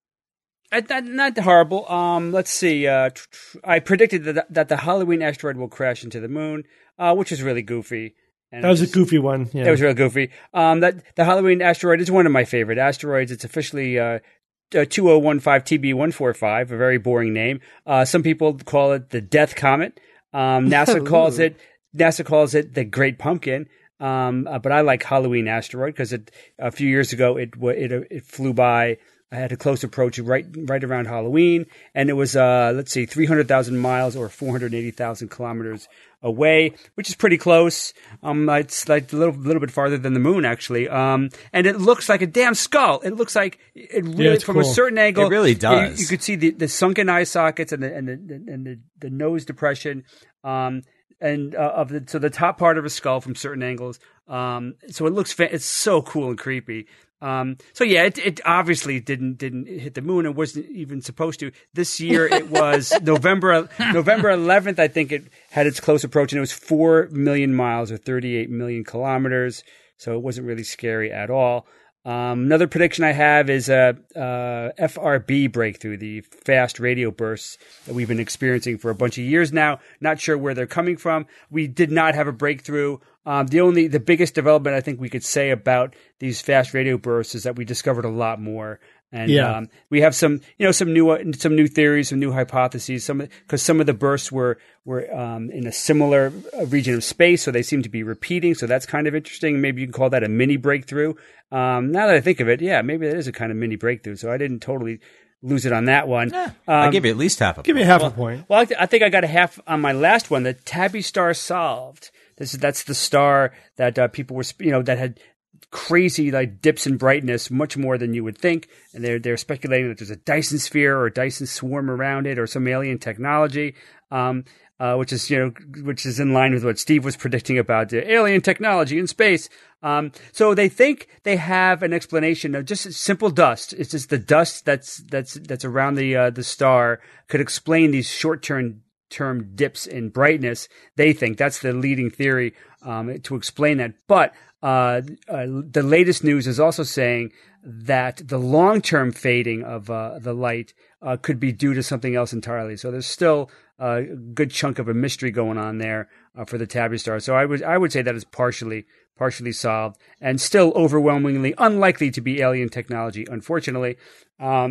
Uh, not, not horrible. Um, let's see. Uh, tr- tr- I predicted that that the Halloween asteroid will crash into the moon, uh, which is really goofy. And That was a it's- goofy one. Yeah. It was real goofy. Um, that the Halloween asteroid is one of my favorite asteroids. It's officially uh, two oh one five T B one forty-five, a very boring name. Uh, some people call it the Death Comet. Um, NASA calls it NASA calls it the Great Pumpkin. Um, uh, but I like Halloween asteroid because it a few years ago it wa- it it flew by. I had a close approach right right around Halloween, and it was uh, let's see, three hundred thousand miles or four hundred eighty thousand kilometers away, which is pretty close. Um, it's like a little little bit farther than the moon, actually. Um, and it looks like a damn skull. It looks like it really, Yeah, it's from a cool. certain angle. It really yeah, You, does. you could see the, the sunken eye sockets and the and the and the, the nose depression. Um, and uh, of the so the top part of a skull from certain angles. Um, so it looks fa- it's so cool and creepy. Um, so yeah, it, it obviously didn't didn't hit the moon. It wasn't even supposed to. This year it was November November eleventh. I think it had its close approach, and it was four million miles or thirty-eight million kilometers. So it wasn't really scary at all. Um, another prediction I have is a, a F R B breakthrough, the fast radio bursts that we've been experiencing for a bunch of years now. Not sure where they're coming from. We did not have a breakthrough. Um, the only, the biggest development I think we could say about these fast radio bursts is that we discovered a lot more. And Yeah. um, we have some, you know, some new, uh, some new theories, some new hypotheses. Some because some of the bursts were were um, in a similar uh, region of space, so they seem to be repeating. So that's kind of interesting. Maybe you can call that a mini breakthrough. Um, now that I think of it, yeah, maybe that is a kind of mini breakthrough. So I didn't totally lose it on that one. I Um, give you at least half a Give me point. half a point. well, I, th- I think I got a half on my last one. The Tabby star solved. This is that's the star that uh, people were, sp- you know, that had crazy like dips in brightness, much more than you would think. And they're they're speculating that there's a Dyson sphere or a Dyson swarm around it, or some alien technology. Um, uh, which is, you know, which is in line with what Steve was predicting about the alien technology in space. Um, so they think they have an explanation of just simple dust. It's just the dust that's that's that's around the uh, the star could explain these short term term dips in brightness. They think that's the leading theory um, to explain that. But uh, uh, the latest news is also saying that the long term fading of uh, the light uh, could be due to something else entirely. So there's still a good chunk of a mystery going on there uh, for the Tabby star. So I would I would say that is partially partially solved and still overwhelmingly unlikely to be alien technology, unfortunately. Um,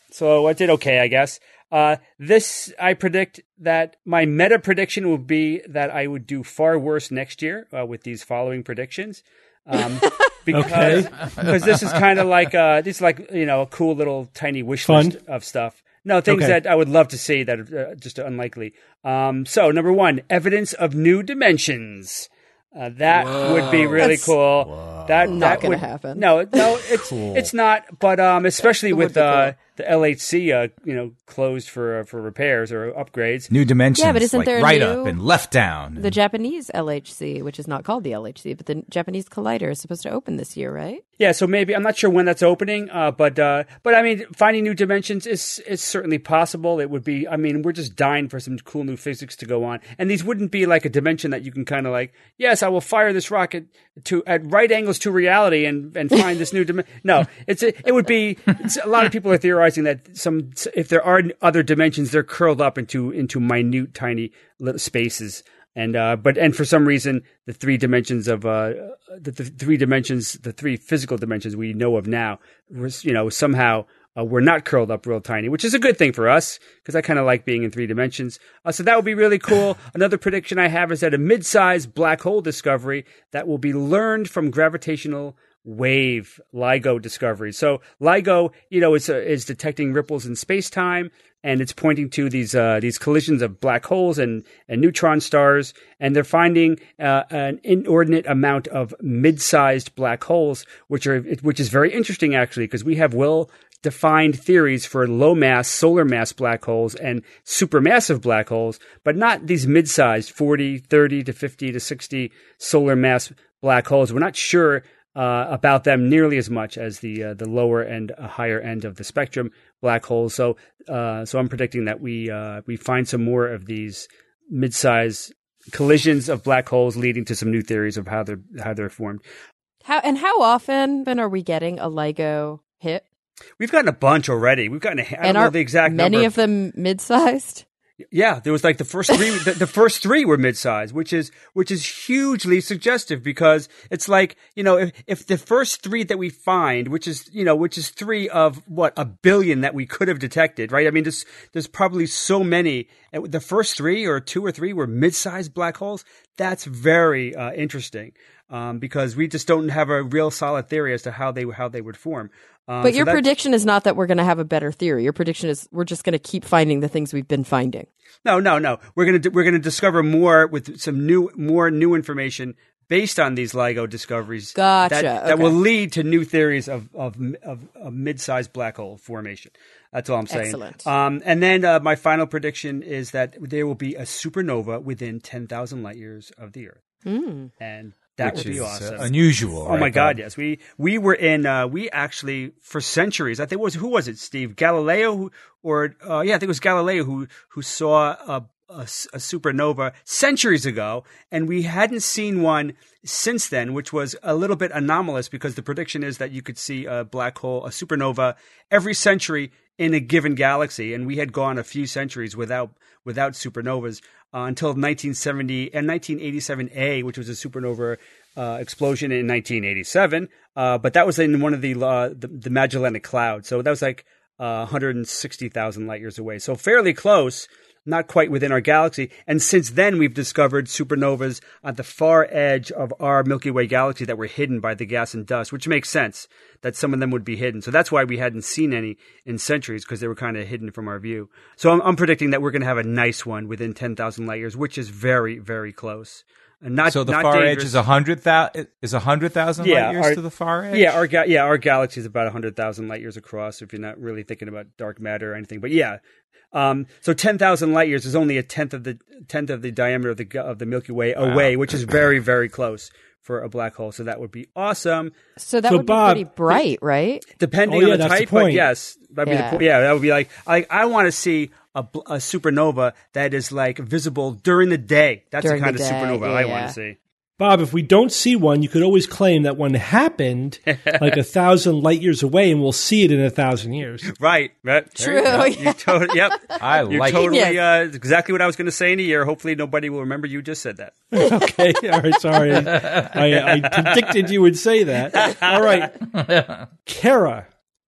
So I did okay, I guess. Uh, this, I predict that my meta prediction will be that I would do far worse next year uh, with these following predictions. Um, because Okay. because this is kind of like uh, this is like you know a cool little tiny wish Fun. list of stuff. No, things Okay. that I would love to see that are uh, just unlikely. Um, so number one, evidence of new dimensions. Uh, that would be really That's cool. That not that gonna would, happen. No, no, it's it's not. But um, especially with be uh, cool. the L H C, uh, you know, closed for uh, for repairs or upgrades. New dimensions. Yeah, but isn't like there a right new- up and left down? The Japanese L H C, which is not called the L H C, but the Japanese Collider is supposed to open this year, right? Yeah, so maybe I'm not sure when that's opening, uh, but uh, but I mean, finding new dimensions is is certainly possible. It would be. I mean, we're just dying for some cool new physics to go on, and these wouldn't be like a dimension that you can kind of like, yes, I will fire this rocket to at right angles to reality and and find this new dimension. No, it's a, it would be. It's, a lot of people are theorizing that some if there are other dimensions, they're curled up into into minute, tiny little spaces. And uh, but and for some reason, the three dimensions of uh, the, the three dimensions, the three physical dimensions we know of now, was you know somehow uh, we're not curled up real tiny, which is a good thing for us because I kind of like being in three dimensions. Uh, so that would be really cool. Another prediction I have is that a mid-sized black hole discovery that will be learned from gravitational wave LIGO discoveries. So LIGO, you know, is uh, is detecting ripples in space time. And it's pointing to these uh, these collisions of black holes and, and neutron stars, and they're finding uh, an inordinate amount of mid-sized black holes, which are which is very interesting actually, because we have well defined theories for low mass solar mass black holes and supermassive black holes, but not these mid-sized forty, thirty to fifty to sixty solar mass black holes. We're not sure uh, about them nearly as much as the uh, the lower and uh, higher end of the spectrum black holes. So uh, so I'm predicting that we uh, we find some more of these mid-sized collisions of black holes, leading to some new theories of how they're how they're formed. How and how often are we getting a LIGO hit? We've gotten a bunch already. We've gotten a, I don't and know are the exact many number. of them mid-sized? Yeah, there was like the first three. the, the first three were mid-sized, which is which is hugely suggestive because it's like you know if if the first three that we find, which is you know which is three of what a billion that we could have detected, right? I mean, there's there's probably so many. And the first three or two or three were mid-sized black holes. That's very uh, interesting um, because we just don't have a real solid theory as to how they how they would form. Um, But so your that- prediction is not that we're going to have a better theory. Your prediction is we're just going to keep finding the things we've been finding. No, no, no. We're gonna do, we're gonna discover more with some new more new information based on these LIGO discoveries. Gotcha, That, that okay. will lead to new theories of of of, of mid-sized black hole formation. That's all I'm saying. Excellent. Um, and then uh, my final prediction is that there will be a supernova within ten thousand light years of the Earth, Mm. and that Which would be is, uh, awesome. unusual. Oh my right, God! Bob? Yes, we we were in. Uh, we actually for centuries. I think it was who was it? Steve Galileo, who, or uh, yeah, I think it was Galileo who who saw a, a, a supernova centuries ago, and we hadn't seen one since then, which was a little bit anomalous because the prediction is that you could see a black hole, a supernova, every century in a given galaxy, and we had gone a few centuries without without supernovas uh, until nineteen seventy and nineteen eighty-seven A, which was a supernova uh, explosion in nineteen eighty-seven. Uh, but that was in one of the uh, the, the Magellanic Cloud, so that was like uh, one hundred sixty thousand light years away, so fairly close. Not quite within our galaxy. And since then, we've discovered supernovas at the far edge of our Milky Way galaxy that were hidden by the gas and dust, which makes sense that some of them would be hidden. So that's why we hadn't seen any in centuries, because they were kind of hidden from our view. So I'm, I'm predicting that we're going to have a nice one within ten thousand light years, which is very, very close. And not, So the not far dangerous. edge is a hundred thousand. Is a hundred thousand Yeah, light years our- to the far edge. Yeah, our ga- yeah, our galaxy is about one hundred thousand light years across if you're not really thinking about dark matter or anything. But yeah, um, so ten thousand light years is only a tenth of the tenth of the diameter of the ga- of the Milky Way away, which is very, very close for a black hole. So that would be awesome, So that So, would Bob, be pretty bright, right? depending Oh, yeah, on the that's the type. But point. yes, I mean, Yeah. the, po- yeah, that would be like, like I want to see a, bl- a supernova that is like visible during the day. That's During the kind the of day, supernova I yeah. want to see. Bob, if we don't see one, you could always claim that one happened like a thousand light years away, and we'll see it in a thousand years. Right, right. There you True, go. yeah. You to- yep. I You're like totally Genius. uh, exactly what I was going to say in a year. Hopefully, nobody will remember you just said that. Okay, all right, sorry. I, I predicted you would say that. All right. Kara,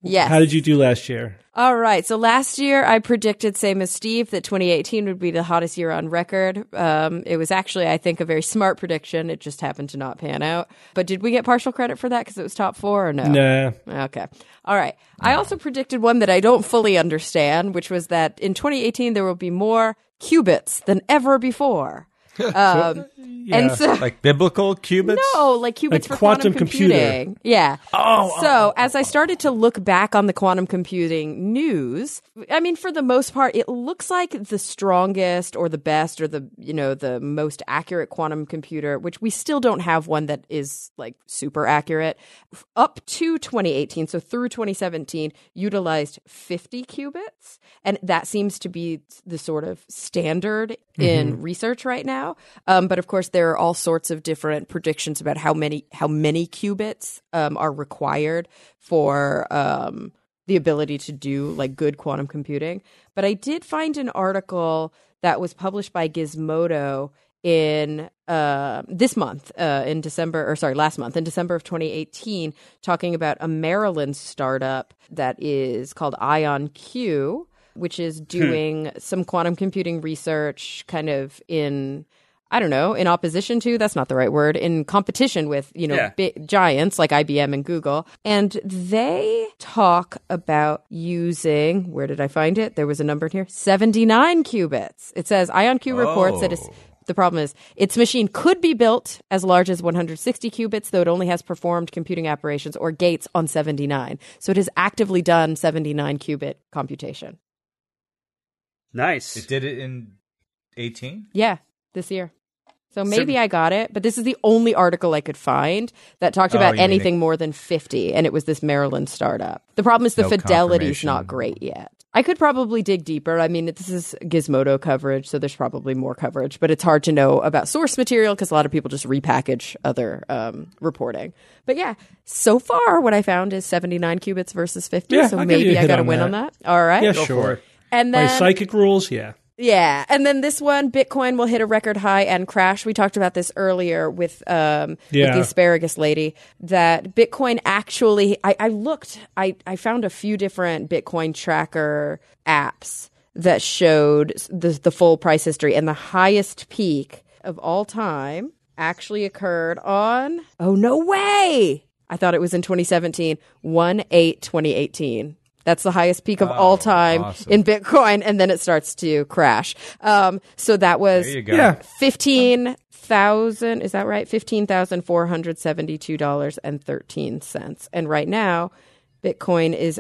Yes. How did you do last year? All right. So last year I predicted, same as Steve, that twenty eighteen would be the hottest year on record. Um, it was actually, I think, a very smart prediction. It just happened to not pan out. But did we get partial credit for that because it was top four or no? Nah. Okay. All right. I also predicted one that I don't fully understand, which was that in twenty eighteen there will be more qubits than ever before. Um, Yeah. And so, Like biblical qubits? no, like qubits Like for quantum quantum, computer. computing. Yeah. Oh, So as I started to look back on the quantum computing news, I mean, for the most part, it looks like the strongest or the best or the, you know, the most accurate quantum computer, which we still don't have one that is like super accurate, up to twenty eighteen. So through twenty seventeen, utilized fifty qubits. And that seems to be the sort of standard in Mm-hmm. research right now. Um, but of course, there are all sorts of different predictions about how many how many qubits um, are required for um, the ability to do like good quantum computing. But I did find an article that was published by Gizmodo in uh, this month, uh, in December, or sorry, last month, in December of twenty eighteen, talking about a Maryland startup that is called IonQ, which is doing hmm. some quantum computing research kind of in, I don't know, in opposition to, that's not the right word, in competition with, you know, Yeah. big giants like I B M and Google. And they talk about using, where did I find it? There was a number in here, seventy-nine qubits. It says IonQ reports that it's, the problem is its machine could be built as large as one hundred sixty qubits, though it only has performed computing operations or gates on seventy-nine. So it has actively done seventy-nine qubit computation. Nice. It did it in eighteen? Yeah, this year. So maybe I got it, but this is the only article I could find that talked Oh, about you mean anything it- more than fifty, and it was this Maryland startup. The problem is the No fidelity's confirmation. not great yet. I could probably dig deeper. I mean, this is Gizmodo coverage, so there's probably more coverage, but it's hard to know about source material because a lot of people just repackage other um, reporting. But yeah, so far what I found is seventy-nine qubits versus fifty, Yeah, so I'll give you a maybe I hit got to on win that. on that. All right. Yeah, Go for sure. it. And By then psychic rules, yeah. Yeah. And then this one, Bitcoin will hit a record high and crash. We talked about this earlier with, um, Yeah. with the asparagus lady, that Bitcoin actually, I, I looked, I, I found a few different Bitcoin tracker apps that showed the, the full price history, and the highest peak of all time actually occurred on, oh, no way. I thought it was in twenty seventeen, one eight twenty eighteen. That's the highest peak of Oh, all time awesome. in Bitcoin, and then it starts to crash. Um, so that was There you go. Yeah. fifteen thousand, is that right? fifteen thousand four hundred seventy-two dollars and thirteen cents. And right now, Bitcoin is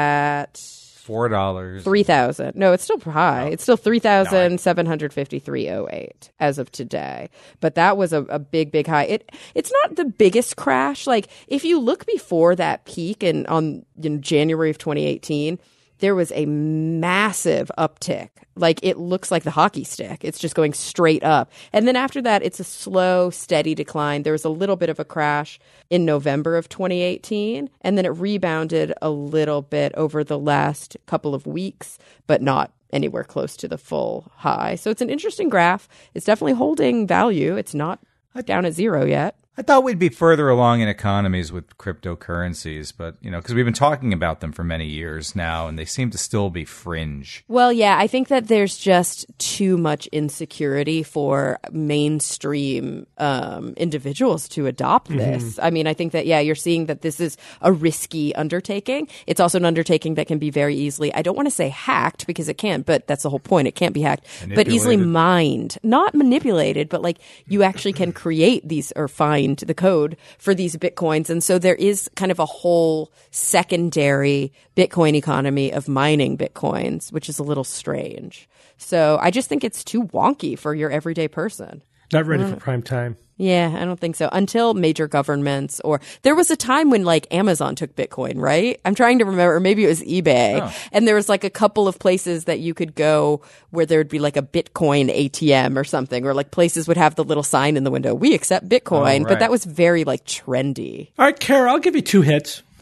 at Four dollars. three thousand. No, it's still high. It's still three thousand seven hundred fifty-three dollars and eight cents as of today. But that was a, a big, big high. It It's not the biggest crash. Like, if you look before that peak in on you know, January of twenty eighteen, there was a massive uptick. Like, it looks like the hockey stick. It's just going straight up. And then after that, it's a slow, steady decline. There was a little bit of a crash in November of twenty eighteen, and then it rebounded a little bit over the last couple of weeks, but not anywhere close to the full high. So it's an interesting graph. It's definitely holding value. It's not down at zero yet. I thought we'd be further along in economies with cryptocurrencies, but, you know, because we've been talking about them for many years now, and they seem to still be fringe. Well, yeah, I think that there's just too much insecurity for mainstream um, individuals to adopt this. I mean, I think that, yeah, you're seeing that this is a risky undertaking. It's also an undertaking that can be very easily, I don't want to say hacked, because it can, but that's the whole point. It can't be hacked, but easily Manipulated. mined. Not manipulated, but like you actually can create these or find the code for these Bitcoins. And so there is kind of a whole secondary Bitcoin economy of mining Bitcoins, which is a little strange. So I just think it's too wonky for your everyday person. Not ready for prime time. Yeah, I don't think so. Until major governments, or there was a time when like Amazon took Bitcoin, right? I'm trying to remember, or maybe it was eBay. Oh. And there was like a couple of places that you could go where there'd be like a Bitcoin A T M or something, or like places would have the little sign in the window, we accept Bitcoin. Oh, But right. that was very like trendy. All right, Kara, I'll give you two hits.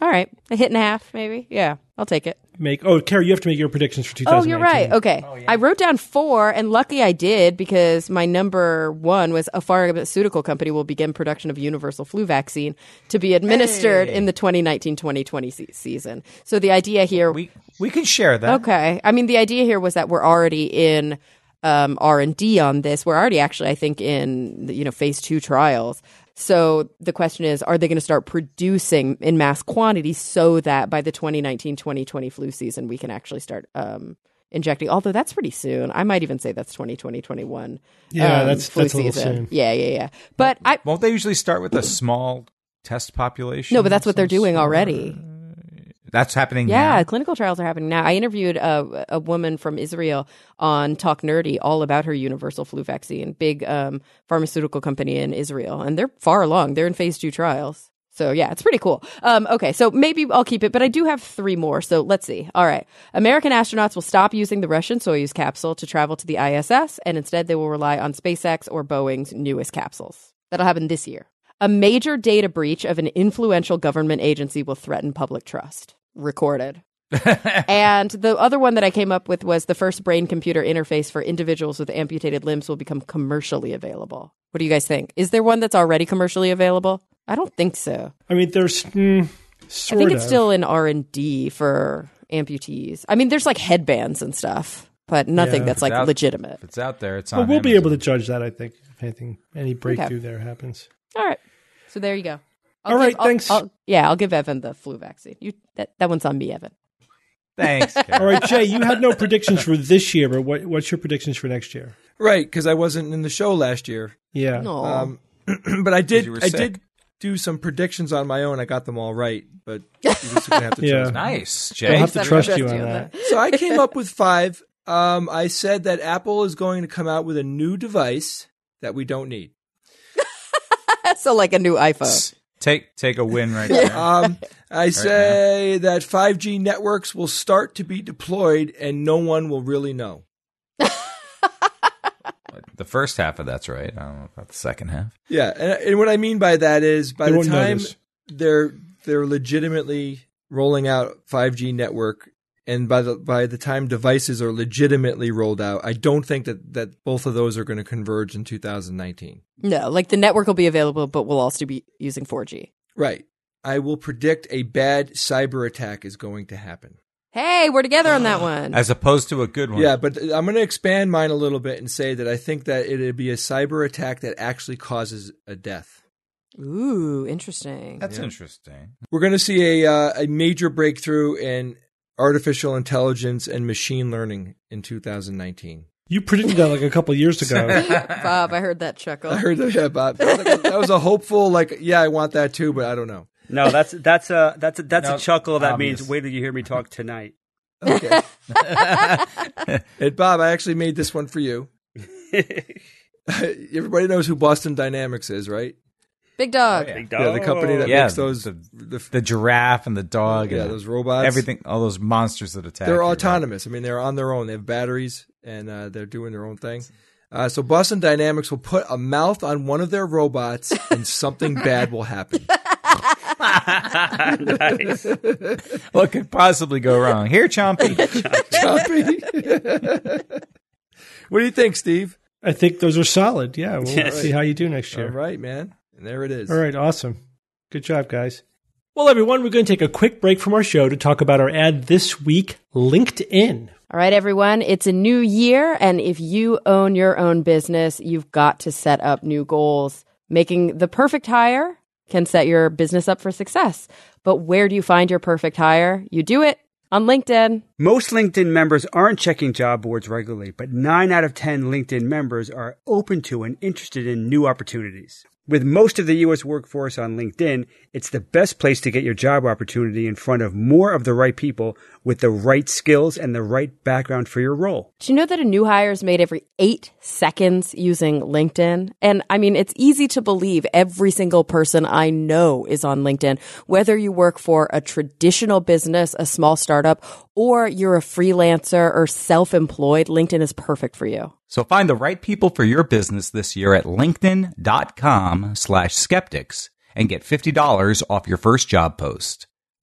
All right. A hit and a half, maybe. Yeah, I'll take it. Make oh, Carrie, you have to make your predictions for two Oh, thousand you're nineteen. right. Okay. Oh, yeah. I wrote down four, and lucky I did because my number one was a pharmaceutical company will begin production of universal flu vaccine to be administered Hey. in the twenty nineteen twenty twenty se- season. So the idea here, We we can share that. okay. I mean, the idea here was that we're already in um, R and D on this. We're already actually, I think, in the, you know phase two trials. So the question is, are they going to start producing in mass quantities so that by the twenty nineteen twenty twenty flu season, we can actually start um, injecting? Although that's pretty soon. I might even say that's twenty twenty twenty-one Yeah, um, that's- flu that's a little season. soon. Yeah, yeah, yeah. But I Won't they usually start with a small test population? no, but that's what they're Some doing sort? already. That's happening Yeah, now? clinical trials are happening now. I interviewed a, a woman from Israel on Talk Nerdy all about her universal flu vaccine, big um, pharmaceutical company in Israel. And they're far along. They're in phase two trials. So, yeah, it's pretty cool. Um, okay, so maybe I'll keep it, but I do have three more. So let's see. All right. American astronauts will stop using the Russian Soyuz capsule to travel to the I S S, and instead they will rely on SpaceX or Boeing's newest capsules. That'll happen this year. A major data breach of an influential government agency will threaten public trust. Recorded. And the other one that I came up with was the first brain-computer interface for individuals with amputated limbs will become commercially available. What do you guys think? Is there one that's already commercially available? I don't think so. I mean, there's mm, sort I think of. it's still in R and D for amputees. I mean, there's like headbands and stuff, but nothing Yeah. that's like Out- legitimate. If it's out there, it's on Well, we'll be Amazon. able to judge that, I think, if anything, any breakthrough there happens. All right. So there you go. I'll All give- right, I'll- thanks. I'll- yeah, I'll give Evan the flu vaccine. You that, that one's on me, Evan. Thanks. Karen. All right, Jay, you had no predictions for this year, but what, what's your predictions for next year? Right, because I wasn't in the show last year. Yeah. No. Um, but I did. you were I sick. did do some predictions on my own. I got them all right, but you're just gonna have to Yeah. trust me. Nice, I'll Jay. have to Except trust for you trust on you on that. So I came up with five. Um, I said that Apple is going to come out with a new device that we don't need. So like a new iPhone. Take take a win right there. Um, I say that five G networks will start to be deployed and no one will really know. The first half of that's right. I don't know about the second half. Yeah, and, and what I mean by that is by They the won't time notice. they're they're legitimately rolling out five G network, and by the by the time devices are legitimately rolled out, I don't think that, that both of those are going to converge in two thousand nineteen. No, like the network will be available, but we'll also be using four G. Right. I will predict a bad cyber attack is going to happen. Hey, we're together on that one. As opposed to a good one. Yeah, but I'm going to expand mine a little bit and say that I think that it'd be a cyber attack that actually causes a death. Ooh, interesting. That's interesting. We're going to see a uh, a major breakthrough in artificial intelligence and machine learning in two thousand nineteen. You predicted that like a couple years ago. Bob, I heard that chuckle. I heard that, yeah, Bob. That was a hopeful, like, yeah, I want that too, but I don't know. No, that's that's a that's a that's No, a chuckle. That obvious. means wait till you hear me talk tonight. Okay. And Bob, I actually made this one for you. Everybody knows who Boston Dynamics is, right? Big dog. Oh, yeah. Big Yeah, the company that Yeah, makes those. the- The, The giraffe and the dog. yeah, and those robots. Everything. All those monsters that attack. They're you, right? autonomous. I mean, they're on their own. They have batteries, and uh, they're doing their own thing. Uh, so Boston Dynamics will put a mouth on one of their robots, and something bad will happen. Nice. What could possibly go wrong? Here, Chompy. Chompy. What do you think, Steve? I think those are solid. Yeah, we'll Yes. see how you do next year. All right, man. And there it is. All right, awesome. Good job, guys. Well, everyone, we're going to take a quick break from our show to talk about our ad this week, LinkedIn. All right, everyone, it's a new year, and if you own your own business, you've got to set up new goals. Making the perfect hire can set your business up for success. But where do you find your perfect hire? You do it on LinkedIn. Most LinkedIn members aren't checking job boards regularly, but nine out of ten LinkedIn members are open to and interested in new opportunities. With most of the U S workforce on LinkedIn, it's the best place to get your job opportunity in front of more of the right people with the right skills and the right background for your role. Do you know that a new hire is made every eight seconds using LinkedIn? And I mean, it's easy to believe every single person I know is on LinkedIn, whether you work for a traditional business, a small startup, or you're a freelancer or self-employed. LinkedIn is perfect for you. So find the right people for your business this year at linkedin.com slash skeptics and get fifty dollars off your first job post.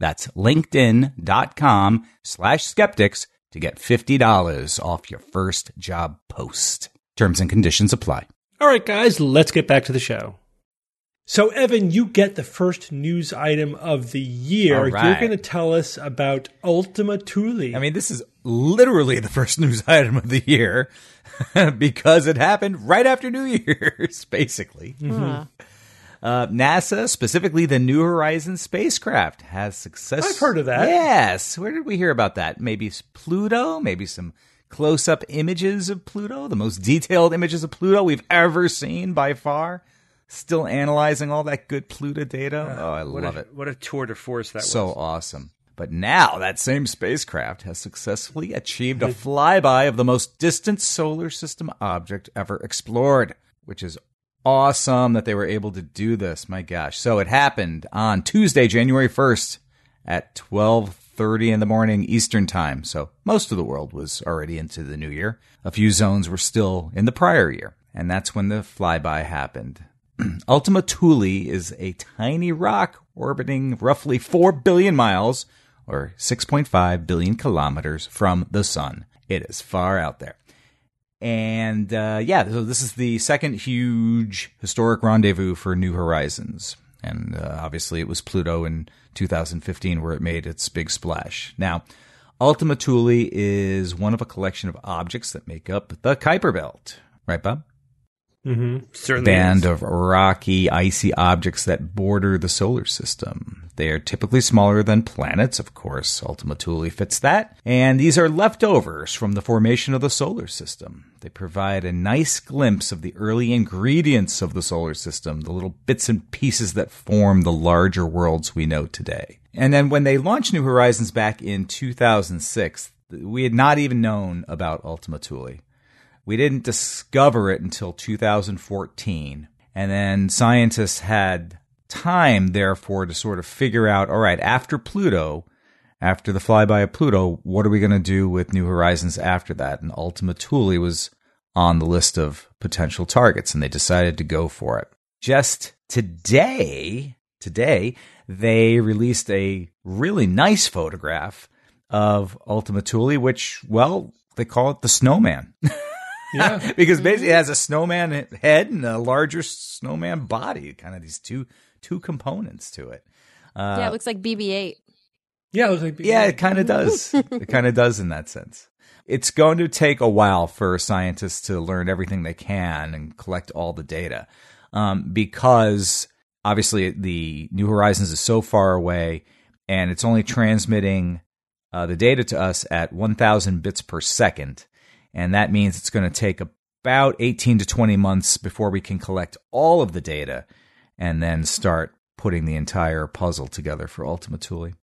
That's linkedin.com slash skeptics to get fifty dollars off your first job post. Terms and conditions apply. All right, guys, let's get back to the show. So, Evan, you get the first news item of the year. All right. You're going to tell us about Ultima Thule. I mean, this is literally the first news item of the year because it happened right after New Year's, basically. Huh. Uh, NASA, specifically the New Horizons spacecraft, has success. I've heard of that. Yes. Where did we hear about that? Maybe Pluto, maybe some close-up images of Pluto, the most detailed images of Pluto we've ever seen by far. Still analyzing all that good Pluto data. Oh, I What love a, it. What a tour de force that So was. awesome. But now that same spacecraft has successfully achieved a flyby of the most distant solar system object ever explored, which is awesome that they were able to do this. My gosh. So it happened on Tuesday, January first at twelve thirty in the morning Eastern time. So most of the world was already into the new year. A few zones were still in the prior year. And that's when the flyby happened. Ultima Thule is a tiny rock orbiting roughly four billion miles, or six point five billion kilometers from the sun. It is far out there. And uh, yeah, so this is the second huge historic rendezvous for New Horizons. And uh, obviously it was Pluto in two thousand fifteen where it made its big splash. Now, Ultima Thule is one of a collection of objects that make up the Kuiper Belt. Right, Bob? Mm-hmm. Certainly Band is. of rocky, icy objects that border the solar system. They are typically smaller than planets, of course. Ultima Thule fits that. And these are leftovers from the formation of the solar system. They provide a nice glimpse of the early ingredients of the solar system, the little bits and pieces that form the larger worlds we know today. And then when they launched New Horizons back in two thousand six, we had not even known about Ultima Thule. We didn't discover it until two thousand fourteen. And then scientists had time, therefore, to sort of figure out, all right, after Pluto, after the flyby of Pluto, what are we going to do with New Horizons after that? And Ultima Thule was on the list of potential targets, and they decided to go for it. Just today, today, they released a really nice photograph of Ultima Thule, which, well, they call it the snowman. Yeah. Because basically it has a snowman head and a larger snowman body, kind of these two two components to it. Uh, yeah, it looks like B B eight. Yeah, it looks like yeah, it kind of does. It kind of does in that sense. It's going to take a while for scientists to learn everything they can and collect all the data, um, because obviously the New Horizons is so far away, and it's only transmitting uh, the data to us at one thousand bits per second. And that means it's going to take about eighteen to twenty months before we can collect all of the data and then start putting the entire puzzle together for Ultima Thule.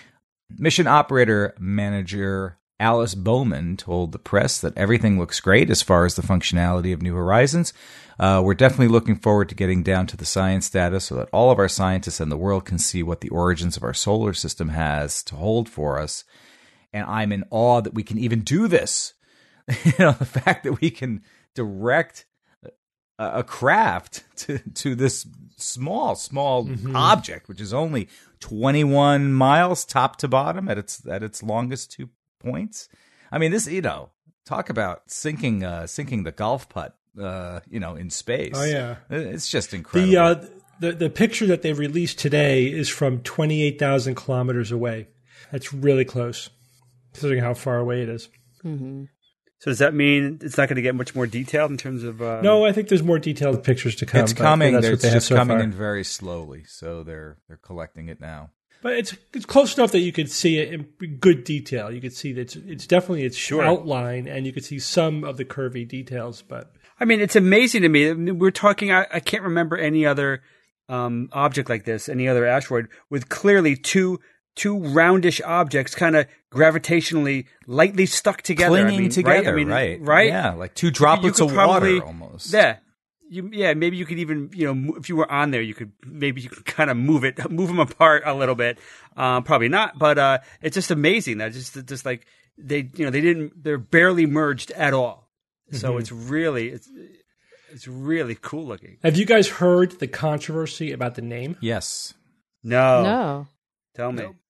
Mission Operator Manager Alice Bowman told the press that everything looks great as far as the functionality of New Horizons. Uh, we're definitely looking forward to getting down to the science data so that all of our scientists in the world can see what the origins of our solar system has to hold for us. And I'm in awe that we can even do this. You know, the fact that we can direct a, a craft to, to this small, small mm-hmm. object, which is only twenty-one miles top to bottom at its at its longest two points. I mean, this, you know, talk about sinking uh, sinking the golf putt, uh, you know, in space. Oh yeah, it's just incredible. The uh, the the picture that they released today is from twenty-eight thousand kilometers away. That's really close, considering how far away it is. Mm-hmm. So does that mean it's not going to get much more detailed in terms of? Um... No, I think there's more detailed pictures to come. It's coming. That's It's what they have just so coming far. in very slowly, so they're they're collecting it now. But it's it's close enough that you could see it in good detail. You could see that it's, it's definitely its Sure. outline, and you could see some of the curvy details. But I mean, it's amazing to me. We're talking. I, I can't remember any other um, object like this, any other asteroid with clearly two. Two roundish objects, kind of gravitationally, lightly stuck together, clinging I mean, together, right? I mean, right? right? Yeah, like two droplets you of could probably, water, almost. Yeah, you, yeah. Maybe you could even, you know, mo- if you were on there, you could maybe you could kind of move it, move them apart a little bit. Um, probably not, but uh, it's just amazing that just, just like they, you know, they didn't, they're barely merged at all. So Mm-hmm. it's really, it's, it's really cool looking. have you guys heard the controversy about the name? Yes. No, No. tell me.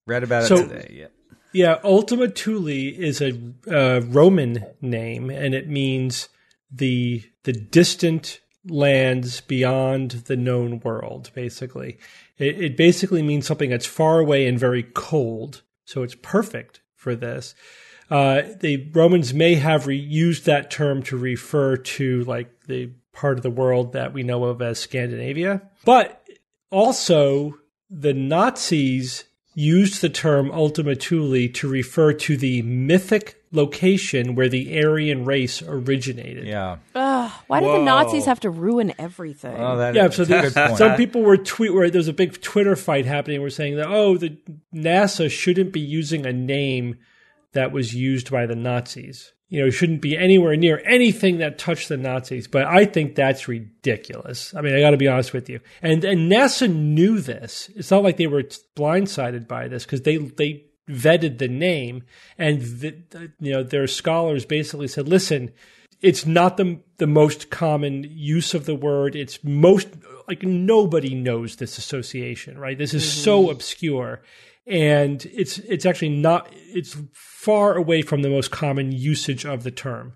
Read about it So- today. Yeah. Yeah, Ultima Thule is a uh, Roman name, and it means the the distant lands beyond the known world, basically. It, it basically means something that's far away and very cold, so it's perfect for this. Uh, the Romans may have re- used that term to refer to like the part of the world that we know of as Scandinavia. But also, the Nazis used the term Ultima Thule to refer to the mythic location where the Aryan race originated. Yeah. Ugh, why do the Whoa. Nazis have to ruin everything? Oh, that Yeah, so that's a there's, good point. some people were tweet where there's a big Twitter fight happening. We're saying that oh, the NASA shouldn't be using a name that was used by the Nazis. You know, it shouldn't be anywhere near anything that touched the Nazis. But I think that's ridiculous. I mean, I got to be honest with you. And and NASA knew this. It's not like they were blindsided by this because they they vetted the name, and the, you know their scholars basically said, listen. It's not the the most common use of the word. It's most like nobody knows this association, right? This is mm-hmm. so obscure, and it's it's actually not. It's far away from the most common usage of the term,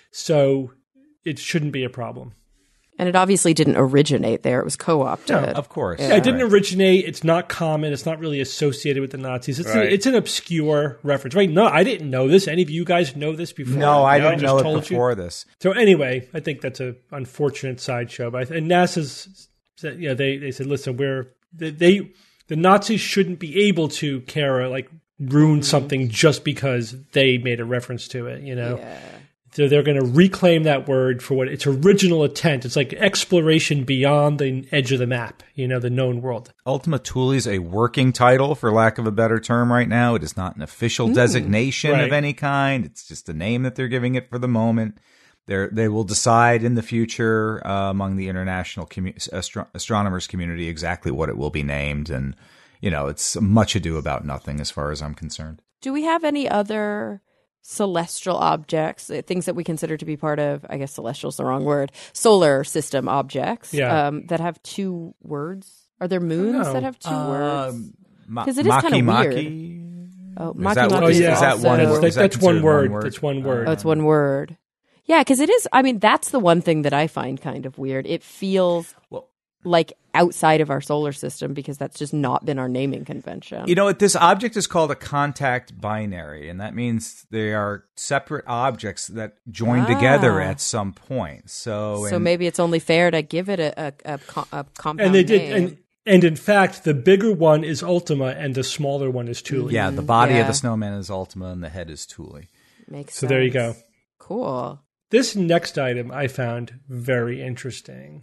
so it shouldn't be a problem. And it obviously didn't originate there. It was co-opted. No, Of course. Yeah, it didn't originate. It's not common. It's not really associated with the Nazis. It's, Right. a, it's an obscure reference, right? No, I didn't know this. Any of you guys know this before? No, I didn't just know it told you? before this. So anyway, I think that's a unfortunate sideshow. But I, and NASA's, said- you know, they they said, listen, we're they, they the Nazis shouldn't be able to care or like ruin something just because they made a reference to it. You know, Yeah. so they're going to reclaim that word for what its original intent. It's like exploration beyond the edge of the map. You know, the known world. Ultima Thule is a working title, for lack of a better term, right now. It is not an official designation Right. of any kind. It's just a name that they're giving it for the moment. They they will decide in the future uh, among the international commu- astro- astronomers community exactly what it will be named, and you know, it's much ado about nothing as far as I'm concerned. Do we have any other celestial objects, uh, things that we consider to be part of, I guess celestial is the wrong word, solar system objects Yeah. um, that have two words? Are there moons know. that have two Um, words? Ma- 'Cause it is kinda Maki weird. Maki? Oh, Is Maki that Maki what- Oh is yeah, is that also- one That's, word? that- Is that that's one considered word. one word? That's one word. Oh, it's one word. Yeah, because it is, I mean, that's the one thing that I find kind of weird. It feels Well- like outside of our solar system because that's just not been our naming convention. You know what? This object is called a contact binary, and that means they are separate objects that join Ah. together at some point. So, so and- maybe it's only fair to give it a, a, a, co- a compound and they did, name. and and in fact, the bigger one is Ultima, and the smaller one is Thule. yeah, the body of Yeah. the snowman is Ultima, and the head is Thule. Makes So there you sense. go. Cool. This next item I found very interesting.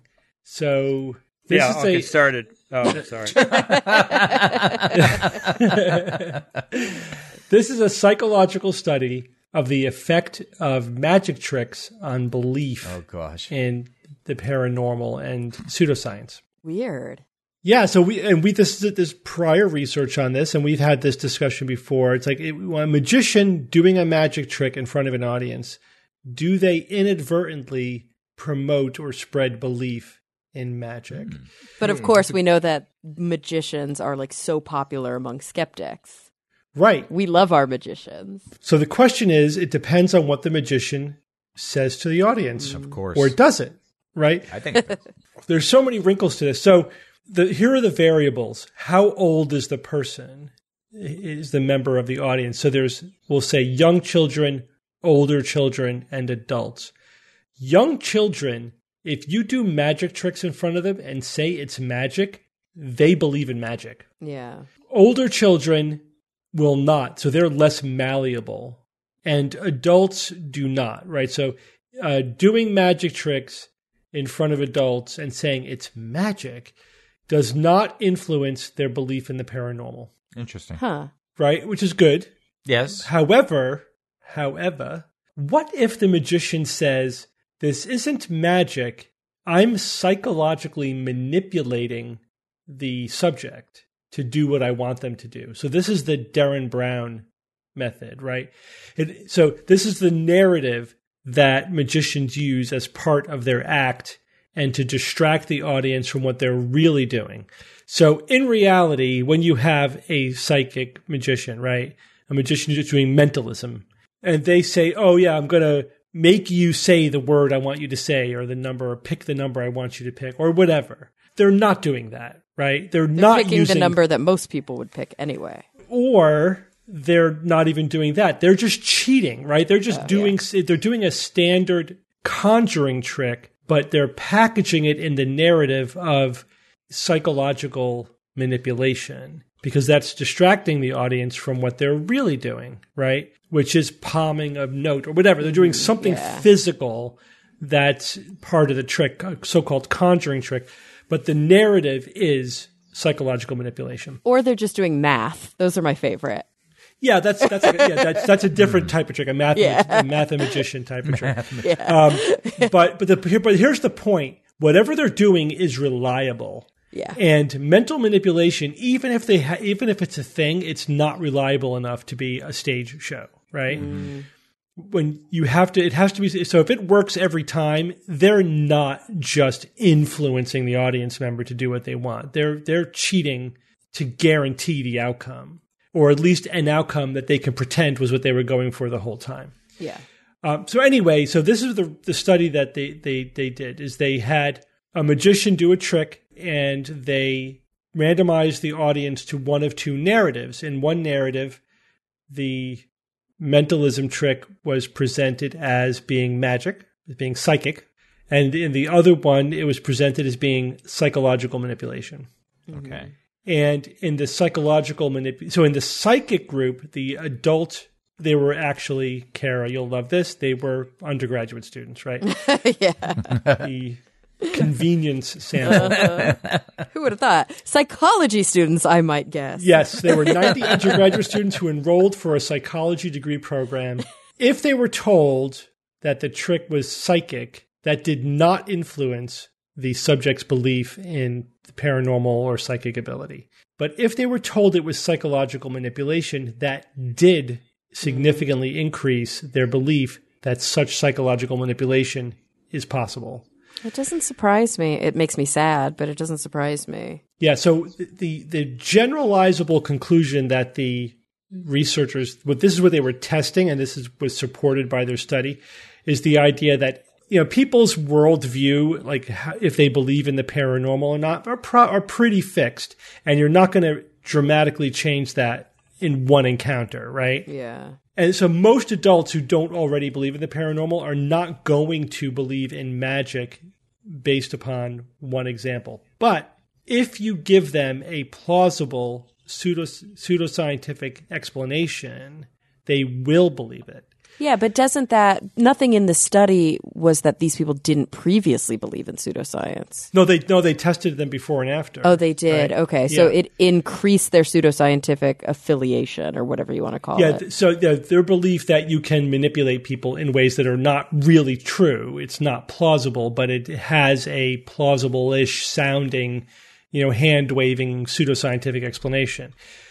So this yeah, is I'll a get started. Oh, sorry. this is a psychological study of the effect of magic tricks on belief Oh gosh. in the paranormal and pseudoscience. Weird. Yeah, so we and we this this prior research on this, and we've had this discussion before. It's like it, a magician doing a magic trick in front of an audience. Do they inadvertently promote or spread belief in magic? But of course, we know that magicians are like so popular among skeptics. Right. We love our magicians. So the question is, it depends on what the magician says to the audience, Of course. or does it? Right. I think There's so many wrinkles to this. So the, here are the variables. How old is the person? Is the member of the audience? So there's, we'll say, young children, older children, and adults. Young children, if you do magic tricks in front of them and say it's magic, they believe in magic. Yeah. Older children will not, so they're less malleable, and adults do not, right? So uh, doing magic tricks in front of adults and saying it's magic does not influence their belief in the paranormal, interesting. Huh. right? Which is good. Yes. However, however, what if the magician says, this isn't magic, I'm psychologically manipulating the subject to do what I want them to do. So this is the Darren Brown method, right? It, so this is the narrative that magicians use as part of their act, and to distract the audience from what they're really doing. So in reality, when you have a psychic magician, right, a magician who's doing mentalism, and they say, oh, yeah, I'm going to make you say the word I want you to say or the number or pick the number I want you to pick or whatever. They're not doing that, right? They're, They're not picking using the number that most people would pick anyway. Or they're not even doing that. They're just cheating, right? They're just Oh, doing yeah. they're doing a standard conjuring trick, but they're packaging it in the narrative of psychological manipulation because that's distracting the audience from what they're really doing, right? Which is palming a note or whatever. They're doing something Yeah. physical that's part of the trick, a so-called conjuring trick, but the narrative is psychological manipulation. Or they're just doing math. Those are my favorite. Yeah, that's that's a, yeah, that's that's a different type of trick, a math Yeah. a mathematician type of trick. Yeah. Um, but but the but here's the point: whatever they're doing is reliable. Yeah. And mental manipulation, even if they ha- even if it's a thing, it's not reliable enough to be a stage show, right? Mm. When you have to, it has to be. So if it works every time, they're not just influencing the audience member to do what they want. They're they're cheating to guarantee the outcome, or at least an outcome that they can pretend was what they were going for the whole time. Yeah. Um, so anyway, so this is the the study that they they they did is they had a magician do a trick and they randomized the audience to one of two narratives. In one narrative, the mentalism trick was presented as being magic, as being psychic, and in the other one, it was presented as being psychological manipulation. Okay. And in the psychological manip, so in the psychic group, the adult, they were actually, Kara, you'll love this, they were undergraduate students, right? Yeah. The convenience sample. Who would have thought? Psychology students, I might guess. Yes, there were ninety undergraduate students who enrolled for a psychology degree program. If they were told that the trick was psychic, that did not influence the subject's belief in the paranormal or psychic ability. But if they were told it was psychological manipulation, that did significantly increase their belief that such psychological manipulation is possible. It doesn't surprise me. It makes me sad, but it doesn't surprise me. Yeah, so the the generalizable conclusion that the researchers, what this is what they were testing, and this is was supported by their study, is the idea that you know people's worldview, like how, if they believe in the paranormal or not, are pro, are pretty fixed, and you're not going to dramatically change that in one encounter, right? Yeah. And so most adults who don't already believe in the paranormal are not going to believe in magic based upon one example. But if you give them a plausible pseudo pseudoscientific explanation, they will believe it. Yeah, but doesn't that, nothing in the study was that these people didn't previously believe in pseudoscience. No, they no, they tested them before and after. Oh, they did. Right? Okay, so Yeah. it increased their pseudoscientific affiliation or whatever you want to call Yeah, it. th- so yeah, their belief that you can manipulate people in ways that are not really true. It's not plausible, but it has a plausible-ish sounding, you know, hand-waving pseudoscientific explanation.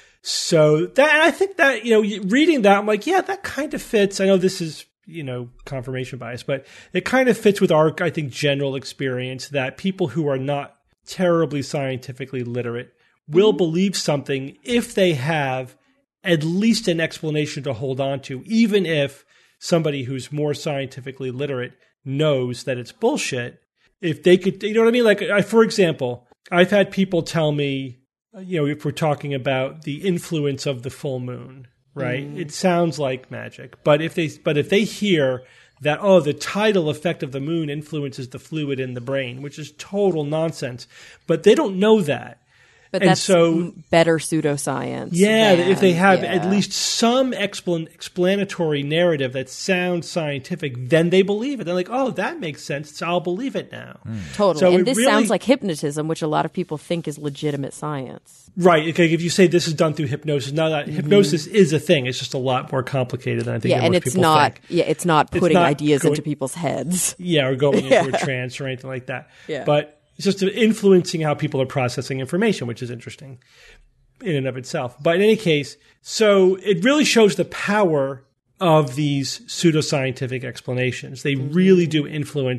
So that, I think that, you know, reading that, I'm like, yeah, that kind of fits. I know this is, you know, confirmation bias, but it kind of fits with our, I think, general experience that people who are not terribly scientifically literate will believe something if they have at least an explanation to hold on to, even if somebody who's more scientifically literate knows that it's bullshit. If they could, you know what I mean? Like, I, for example, I've had people tell me, you know, if we're talking about the influence of the full moon, right? Mm. It sounds like magic, but if they, but if they hear that, oh, the tidal effect of the moon influences the fluid in the brain, which is total nonsense, but they don't know that. But and that's so, m- better pseudoscience. Yeah, than, if they have yeah. at least some explan- explanatory narrative that sounds scientific, then they believe it. They're like, oh, that makes sense, so I'll believe it now. Mm. Totally. So and it this really- sounds like hypnotism, which a lot of people think is legitimate science. Right. Okay. If you say this is done through hypnosis, now that mm-hmm. hypnosis is a thing, it's just a lot more complicated than I think Yeah, most and it's people not. think. Yeah, it's not It's putting not ideas going- into people's heads. Yeah, or going Yeah. into a trance or anything like that. Yeah. But it's just influencing how people are processing information, which is interesting in and of itself. But in any case, so it really shows the power of these pseudoscientific explanations. They really do influence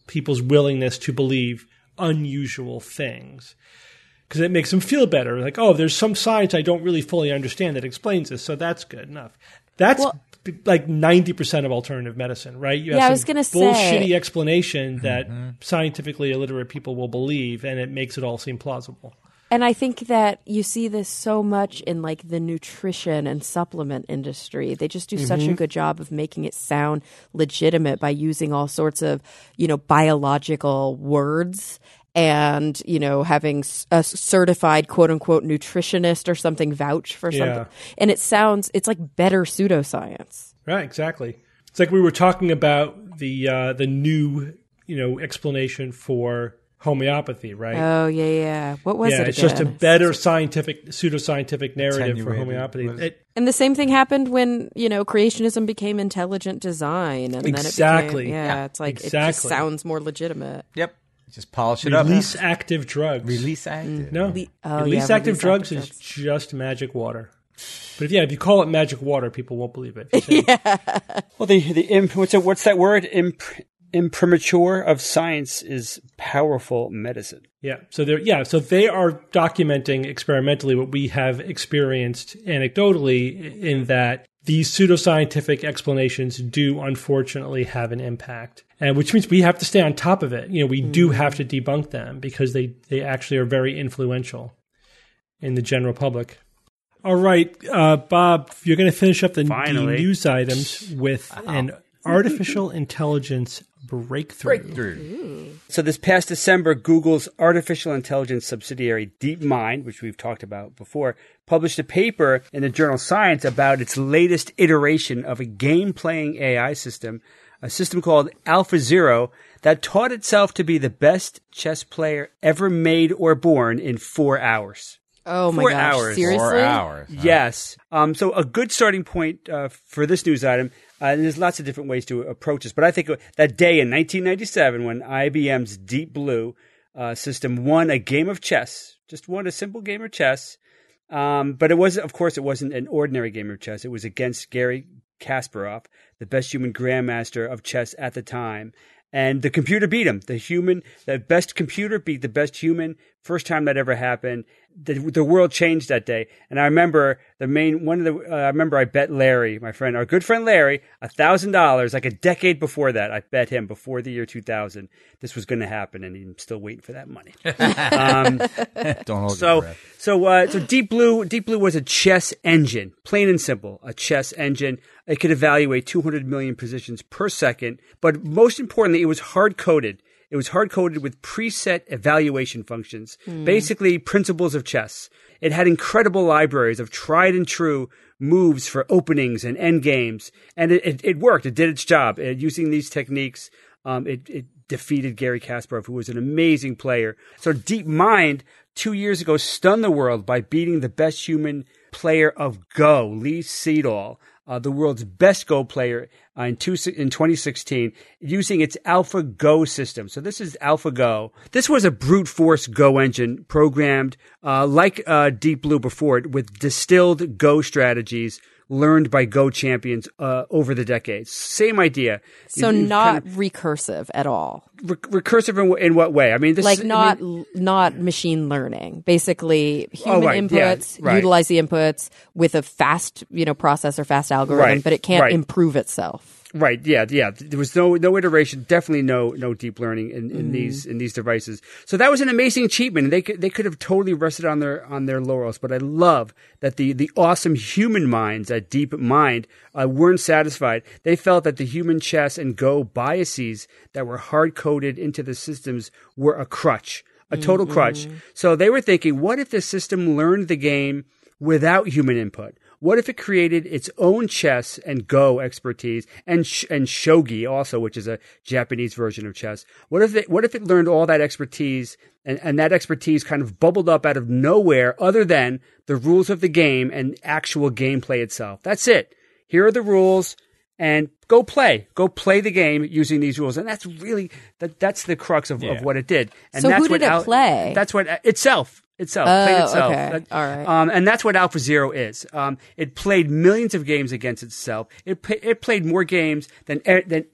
people's willingness to believe unusual things. Because it makes them feel better. Like, oh, there's some science I don't really fully understand that explains this, so that's good enough. That's Well, like ninety percent of alternative medicine, right? You have Yeah, I some was gonna say- bullshitty explanation that scientifically illiterate people will believe, and it makes it all seem plausible. And I think that you see this so much in like the nutrition and supplement industry. They just do such a good job of making it sound legitimate by using all sorts of, you know, biological words and, you know, having s- a certified quote unquote nutritionist or something vouch for something. Yeah. And it sounds, it's like better pseudoscience. Right, exactly. It's like we were talking about the uh, the new, you know, explanation for homeopathy, right? Oh, yeah, yeah. What was yeah, it it's just a again? better scientific, pseudoscientific narrative for Attenuated. homeopathy. Was- It, And the same thing happened when, you know, creationism became intelligent design. And Exactly. then it became, yeah, it's like, it just Exactly. sounds more legitimate. Yep. Just polish it up. release active drugs. Release active. No, Le- oh, release yeah, active release drugs active is drugs. just magic water. But if, yeah, if you call it magic water, people won't believe it. If you say, Well, the the imp, what's it, what's that word? Imp, imprimatur of science is powerful medicine. Yeah. So they're yeah. So they are documenting experimentally what we have experienced anecdotally, in that these pseudoscientific explanations do unfortunately have an impact, and which means we have to stay on top of it. You know, we do have to debunk them because they they actually are very influential in the general public. All right, uh, Bob, you're going to finish up the, the Finally. news items with an artificial intelligence breakthrough. So this past December, Google's artificial intelligence subsidiary DeepMind, which we've talked about before, published a paper in the journal Science about its latest iteration of a game-playing A I system, a system called AlphaZero, that taught itself to be the best chess player ever made or born in four hours. Oh my Four gosh! hours. Seriously? Four hours. huh? Yes. Um, so a good starting point uh, for this news item, uh, and there's lots of different ways to approach this, but I think that day in nineteen ninety-seven when I B M's Deep Blue uh, system won a game of chess, just won a simple game of chess, um, but it was, of course, it wasn't an ordinary game of chess. It was against Garry Kasparov, the best human grandmaster of chess at the time. And the computer beat him. The human, the best computer beat the best human. First time that ever happened. The, the world changed that day. And I remember the main one of the. Uh, I remember I bet Larry, my friend, our good friend Larry, a thousand dollars. Like a decade before that, I bet him before the year two thousand this was going to happen, and I'm still waiting for that money. um, Don't hold your so, breath. so, uh, so Deep Blue, Deep Blue was a chess engine, plain and simple, a chess engine. It could evaluate two hundred million positions per second, but most importantly, it was hard coded. It was hard coded with preset evaluation functions, basically principles of chess. It had incredible libraries of tried and true moves for openings and end games, and it, it, it worked. It did its job. Uh, using these techniques, um, it, it defeated Garry Kasparov, who was an amazing player. So DeepMind, two years ago, stunned the world by beating the best human player of Go, Lee Sedol, uh, the world's best Go player uh, in, two, in twenty sixteen, using its AlphaGo system. So this is AlphaGo. This was a brute force Go engine programmed uh, like uh, Deep Blue before it, with distilled Go strategies learned by Go champions uh, over the decades. Same idea. So You- you not kind recursive at all. of re- recursive in, wh- in what way? I mean, this Like is, I not mean- not machine learning. Basically, human Oh, right, yeah, inputs right. utilize the inputs with a fast, you know, processor, fast algorithm, Right, but it can't right. improve itself. Right. Yeah. Yeah. There was no no iteration. Definitely no no deep learning in, in Mm. these in these devices. So that was an amazing achievement. They could they could have totally rested on their on their laurels. But I love that the the awesome human minds at DeepMind uh, weren't satisfied. They felt that the human chess and Go biases that were hard coded into the systems were a crutch, a total crutch. So they were thinking, what if the system learned the game without human input? What if it created its own chess and Go expertise and sh- and shogi also, which is a Japanese version of chess? What if it what if it learned all that expertise and, and that expertise kind of bubbled up out of nowhere, other than the rules of the game and actual gameplay itself? That's it. Here are the rules, and go play. Go play the game using these rules. And that's really that that's the crux of, Yeah. of what it did. And So that's who what did it Al- play? That's what itself. Itself, Oh, played itself. okay. That- All right. Um, and that's what AlphaZero is. Um, it played millions of games against itself. It pa- it played more games than e- than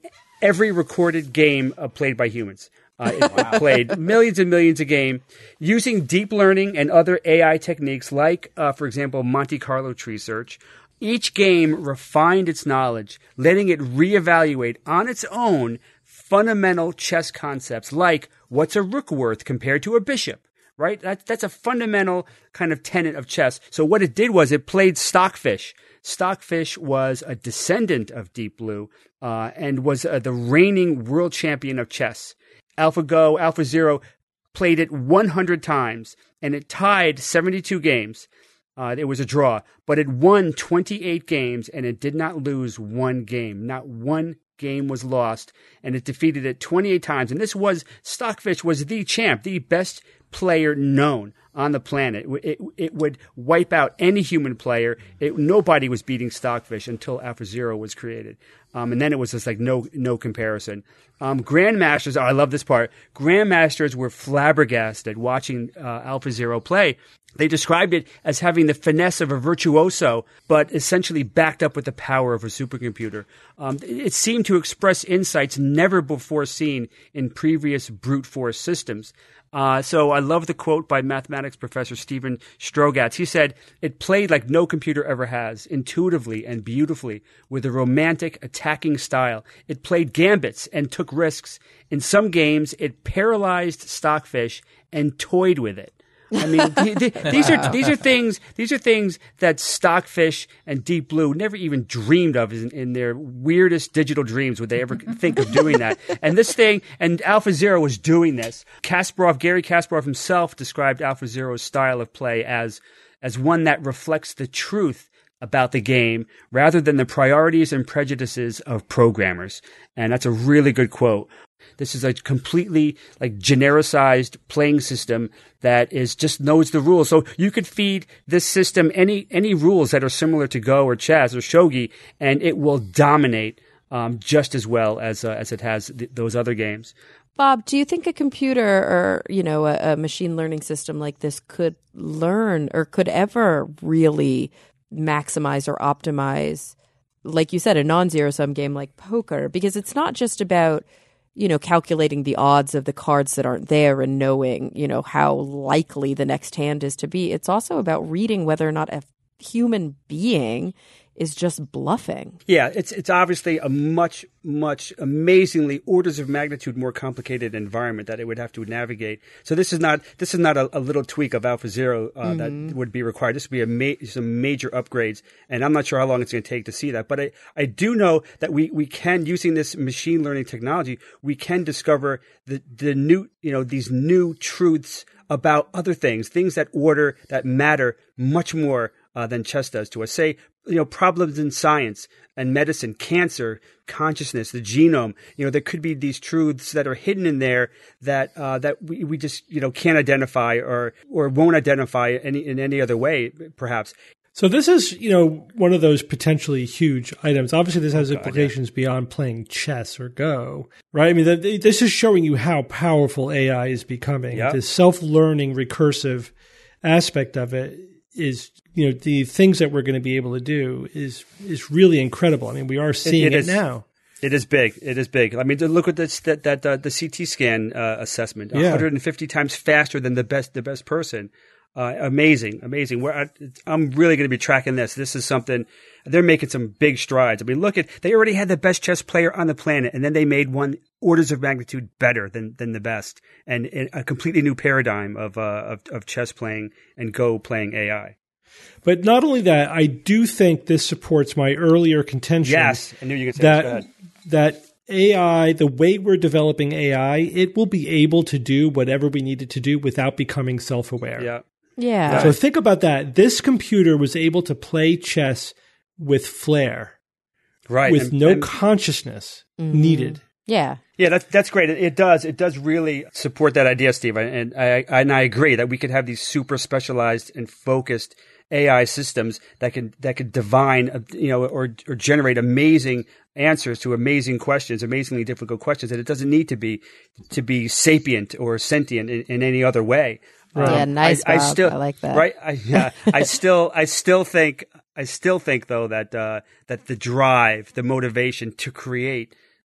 every recorded game uh, played by humans. Uh, it, it played millions and millions of games using deep learning and other A I techniques like, uh, for example, Monte Carlo tree search. Each game refined its knowledge, letting it reevaluate on its own fundamental chess concepts like what's a rook worth compared to a bishop, right? That, that's a fundamental kind of tenet of chess. So what it did was it played Stockfish. Stockfish was a descendant of Deep Blue uh, and was uh, the reigning world champion of chess. AlphaGo, AlphaZero played it one hundred times, and it tied seventy-two games. Uh, it was a draw, but it won twenty-eight games, and it did not lose one game. Not one game was lost, and it defeated it twenty-eight times. And this was, Stockfish was the champ, the best player known on the planet. It, it, it would wipe out any human player. It, nobody was beating Stockfish until AlphaZero was created. Um, and then it was just like no no comparison. Um, Grandmasters, oh, I love this part. Grandmasters were flabbergasted watching uh, AlphaZero play. They described it as having the finesse of a virtuoso, but essentially backed up with the power of a supercomputer. Um, it seemed to express insights never before seen in previous brute force systems. Uh, so I love the quote by mathematics professor Stephen Strogatz. He said, "It played like no computer ever has, intuitively and beautifully, with a romantic attacking style. It played gambits and took risks. In some games, it paralyzed Stockfish and toyed with it." I mean, th- th- these are these are things these are things that Stockfish and Deep Blue never even dreamed of in, in their weirdest digital dreams would they ever think of doing that. And this thing, and AlphaZero was doing this. Kasparov, Gary Kasparov himself described AlphaZero's style of play as as one that reflects the truth about the game rather than the priorities and prejudices of programmers. And that's a really good quote. This is a completely like genericized playing system that is just knows the rules. So you could feed this system any any rules that are similar to Go or chess or shogi, and it will dominate um, just as well as uh, as it has th- those other games. Bob, do you think a computer or, you know, a, a machine learning system like this could learn or could ever really maximize or optimize, like you said, a non-zero sum game like poker? Because it's not just about, you know, calculating the odds of the cards that aren't there and knowing, you know, how likely the next hand is to be. It's also about reading whether or not a human being is just bluffing. Yeah, it's it's obviously a much, much amazingly orders of magnitude more complicated environment that it would have to navigate. So this is not this is not a, a little tweak of AlphaZero uh, mm-hmm. that would be required. This would be a ma- some major upgrades, and I'm not sure how long it's going to take to see that. But I, I do know that we, we can, using this machine learning technology, we can discover the the new you know these new truths about other things, things that order that matter much more uh, than chess does to us. Say, you know, problems in science and medicine, cancer, consciousness, the genome. You know, there could be these truths that are hidden in there that uh, that we, we just you know can't identify or or won't identify any in any other way, perhaps. So this is, you know, one of those potentially huge items. Obviously, this has implications God, yeah. beyond playing chess or Go, right? I mean, the, this is showing you how powerful A I is becoming. Yep. The self-learning, recursive aspect of it is, you know, the things that we're going to be able to do is is really incredible. I mean, we are seeing it, it, it is, now. It is big. It is big. I mean, look at this, that that uh, the C T scan uh, assessment, yeah. one hundred fifty times faster than the best the best person. Uh, amazing, amazing. We're, I, I'm really going to be tracking this. This is something, they're making some big strides. I mean, look at, they already had the best chess player on the planet, and then they made one orders of magnitude better than, than the best, and, and a completely new paradigm of, uh, of, of chess playing and Go playing A I. But not only that, I do think this supports my earlier contention. Yes, I knew you could say that, that A I, the way we're developing A I, it will be able to do whatever we need it to do without becoming self-aware. Yeah. Yeah. So think about that. This computer was able to play chess with flair, right? With and, no and, consciousness mm-hmm. needed. Yeah. Yeah, that's that's great. It, it does. It does really support that idea, Steve. And I and I agree that we could have these super specialized and focused A I systems that can that could divine, you know, or or generate amazing answers to amazing questions, amazingly difficult questions. And it doesn't need to be to be sapient or sentient in, in any other way. Right. Um, yeah, nice. I, I still I like that. Right? I, yeah, I still, I still think, I still think though that uh, that the drive, the motivation to create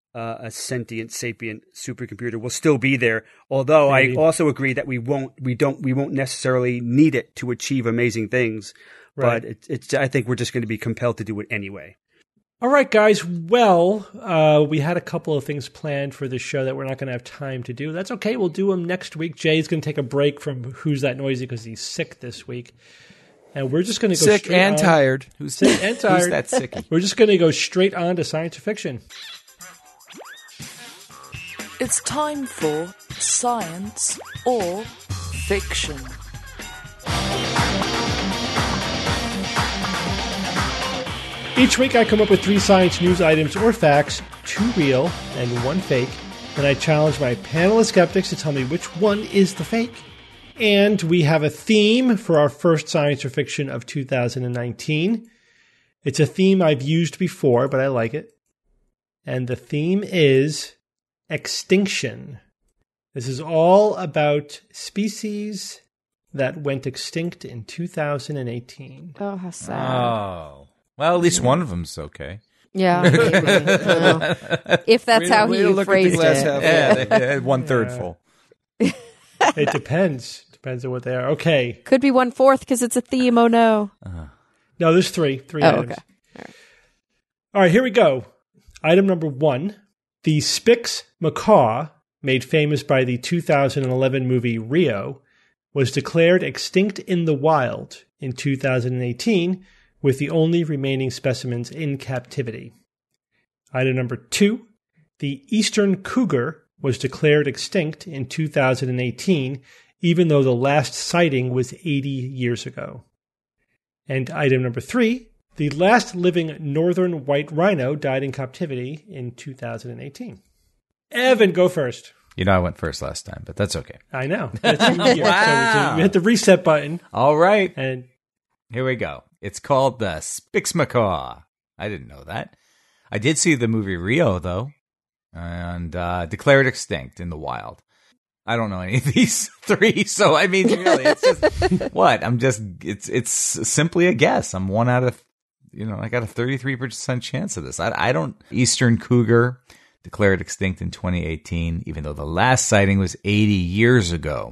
uh, a sentient, sapient supercomputer will still be there. Although Maybe. I also agree that we won't, we don't, we won't necessarily need it to achieve amazing things. Right. But it, it's, I think we're just going to be compelled to do it anyway. All right, guys. Well, uh, we had a couple of things planned for this show that we're not going to have time to do. That's okay. We'll do them next week. Jay's going to take a break from Who's That Noisy because he's sick this week. And we're just going to go Sick straight and on. tired. Who's Sick and tired. Who's that sicky? We're just going to go straight on to science fiction. It's time for Science or Fiction. Each week I come up with three science news items or facts, two real and one fake, and I challenge my panel of skeptics to tell me which one is the fake. And we have a theme for our first science or fiction of two thousand nineteen. It's a theme I've used before, but I like it. And the theme is extinction. This is all about species that went extinct in two thousand eighteen. Oh, how sad. Oh. Well, at least one of them's okay. Yeah, maybe. I don't know. If that's Way to- how way he to look at the phrased glass it. half Yeah, they- one third Yeah. full. It depends. Depends on what they are. Okay. Could be one fourth because it's a theme. Oh no. No, there's three. Three Oh, items. okay. All right, here we go. Item number one. The Spix macaw, made famous by the two thousand eleven movie Rio, was declared extinct in the wild in two thousand eighteen, with the only remaining specimens in captivity. Item number two. The eastern cougar was declared extinct in two thousand eighteen, even though the last sighting was eighty years ago. And item number three. The last living northern white rhino died in captivity in two thousand eighteen. Evan, go first. You know, I went first last time, but that's okay. I know. That's you here. Wow. So, so you hit the reset button, All right. and Here we go. It's called the Spix Macaw. I didn't know that. I did see the movie Rio, though, and uh, declared extinct in the wild. I don't know any of these three, so I mean, really, it's just what I'm just. It's it's simply a guess. I'm one out of, you know, I got a thirty-three percent chance of this. I, I don't. Eastern cougar declared extinct in twenty eighteen, even though the last sighting was eighty years ago.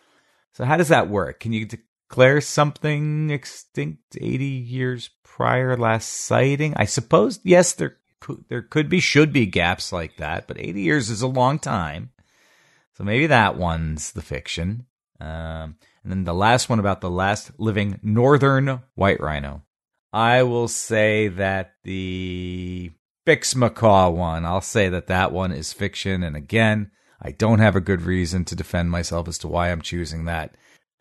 So how does that work? Can you declare something extinct eighty years prior last sighting? I suppose, yes, there could, there could be, should be gaps like that, but eighty years is a long time. So maybe that one's the fiction. Um, and then the last one about the last living northern white rhino. I will say that the Spix macaw one, I'll say that that one is fiction. And again, I don't have a good reason to defend myself as to why I'm choosing that.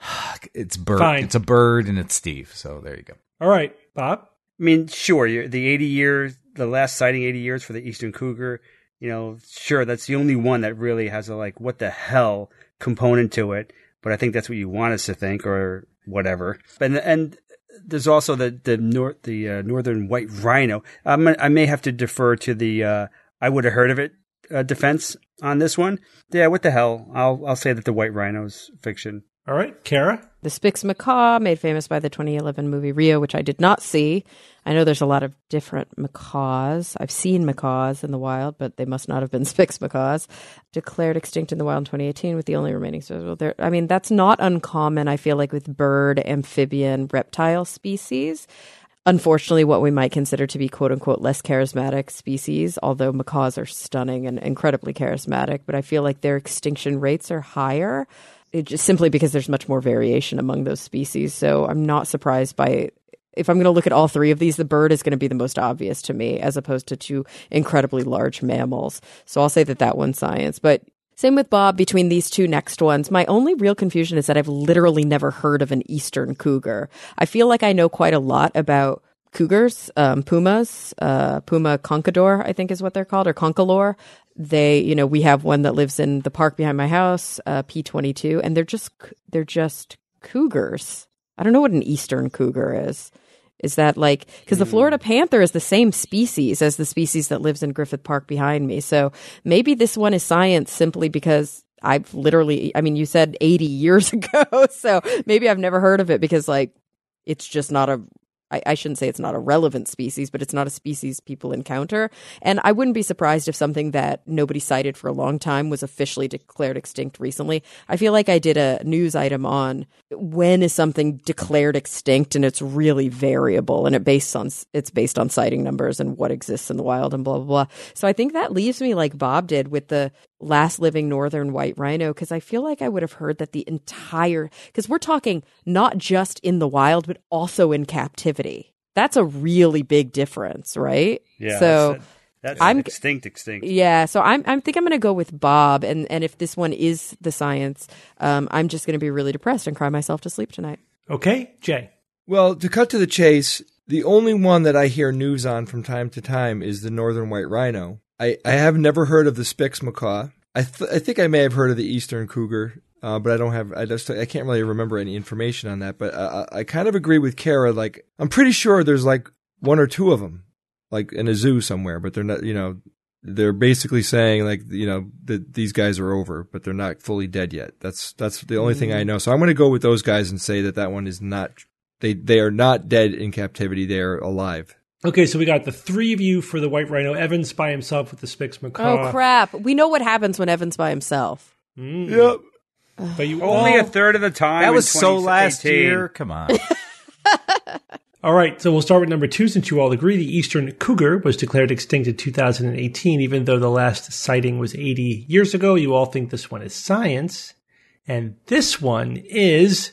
It's bird. Fine. It's a bird, and it's Steve. So there you go. all right, Bob. I mean, sure, you're, the eighty years, the last sighting eighty years for the eastern cougar, you know, sure, that's the only one that really has a, like, what the hell component to it. But I think that's what you want us to think, or whatever. And and there's also the the north the uh, northern white rhino. Um, I may have to defer to the uh, I would have heard of it uh, defense on this one. Yeah, what the hell? I'll I'll say that the white rhino's fiction. All right, Kara. The Spix macaw, made famous by the twenty eleven movie Rio, which I did not see. I know there's a lot of different macaws. I've seen macaws in the wild, but they must not have been Spix macaws. Declared extinct in the wild in twenty eighteen, with the only remaining species. There, I mean, that's not uncommon, I feel like, with bird, amphibian, reptile species. Unfortunately, what we might consider to be quote-unquote less charismatic species, although macaws are stunning and incredibly charismatic, but I feel like their extinction rates are higher. It just simply because there's much more variation among those species. So I'm not surprised by, if I'm going to look at all three of these, the bird is going to be the most obvious to me, as opposed to two incredibly large mammals. So I'll say that that one's science. But same with Bob between these two next ones. My only real confusion is that I've literally never heard of an eastern cougar. I feel like I know quite a lot about cougars, um, pumas, uh, puma conquidor, I think is what they're called, or concolor. They, you know, we have one that lives in the park behind my house, uh, P twenty-two, and they're just, they're just cougars. I don't know what an eastern cougar is. Is that like, because the Florida panther is the same species as the species that lives in Griffith Park behind me. So maybe this one is science simply because I've literally, I mean, you said eighty years ago. So maybe I've never heard of it because, like, it's just not a I, I shouldn't say it's not a relevant species, but it's not a species people encounter. And I wouldn't be surprised if something that nobody cited for a long time was officially declared extinct recently. I feel like I did a news item on when is something declared extinct, and it's really variable, and it based on it's based on sighting numbers and what exists in the wild and blah, blah, blah. So I think that leaves me like Bob did with the last living northern white rhino, because I feel like I would have heard that the entire, because we're talking not just in the wild, but also in captivity. That's a really big difference, right? Yeah. So that's, that's I'm extinct, extinct. Yeah. So I'm, I think I'm going to go with Bob. And, and if this one is the science, um, I'm just going to be really depressed and cry myself to sleep tonight. Okay, Jay. Well, to cut to the chase, the only one that I hear news on from time to time is the northern white rhino. I, I have never heard of the Spix macaw. I th- I think I may have heard of the eastern cougar, uh, but I don't have. I just I can't really remember any information on that. But uh, I kind of agree with Kara. Like I'm pretty sure there's like one or two of them, like in a zoo somewhere. But they're not. You know, they're basically saying like you know that these guys are over, but they're not fully dead yet. That's that's the only mm. thing I know. So I'm going to go with those guys and say that that one is not. They they are not dead in captivity. They are alive. Okay, so we got the three of you for the white rhino. Evans by himself with the Spix macaw. Oh, crap. We know what happens when Evans by himself. Mm. Yep. But you Only all... a third of the time. That was in so last twenty eighteen. year. Come on. All right, so we'll start with number two since you all agree. The eastern cougar was declared extinct in two thousand eighteen, even though the last sighting was eighty years ago. You all think this one is science. And this one is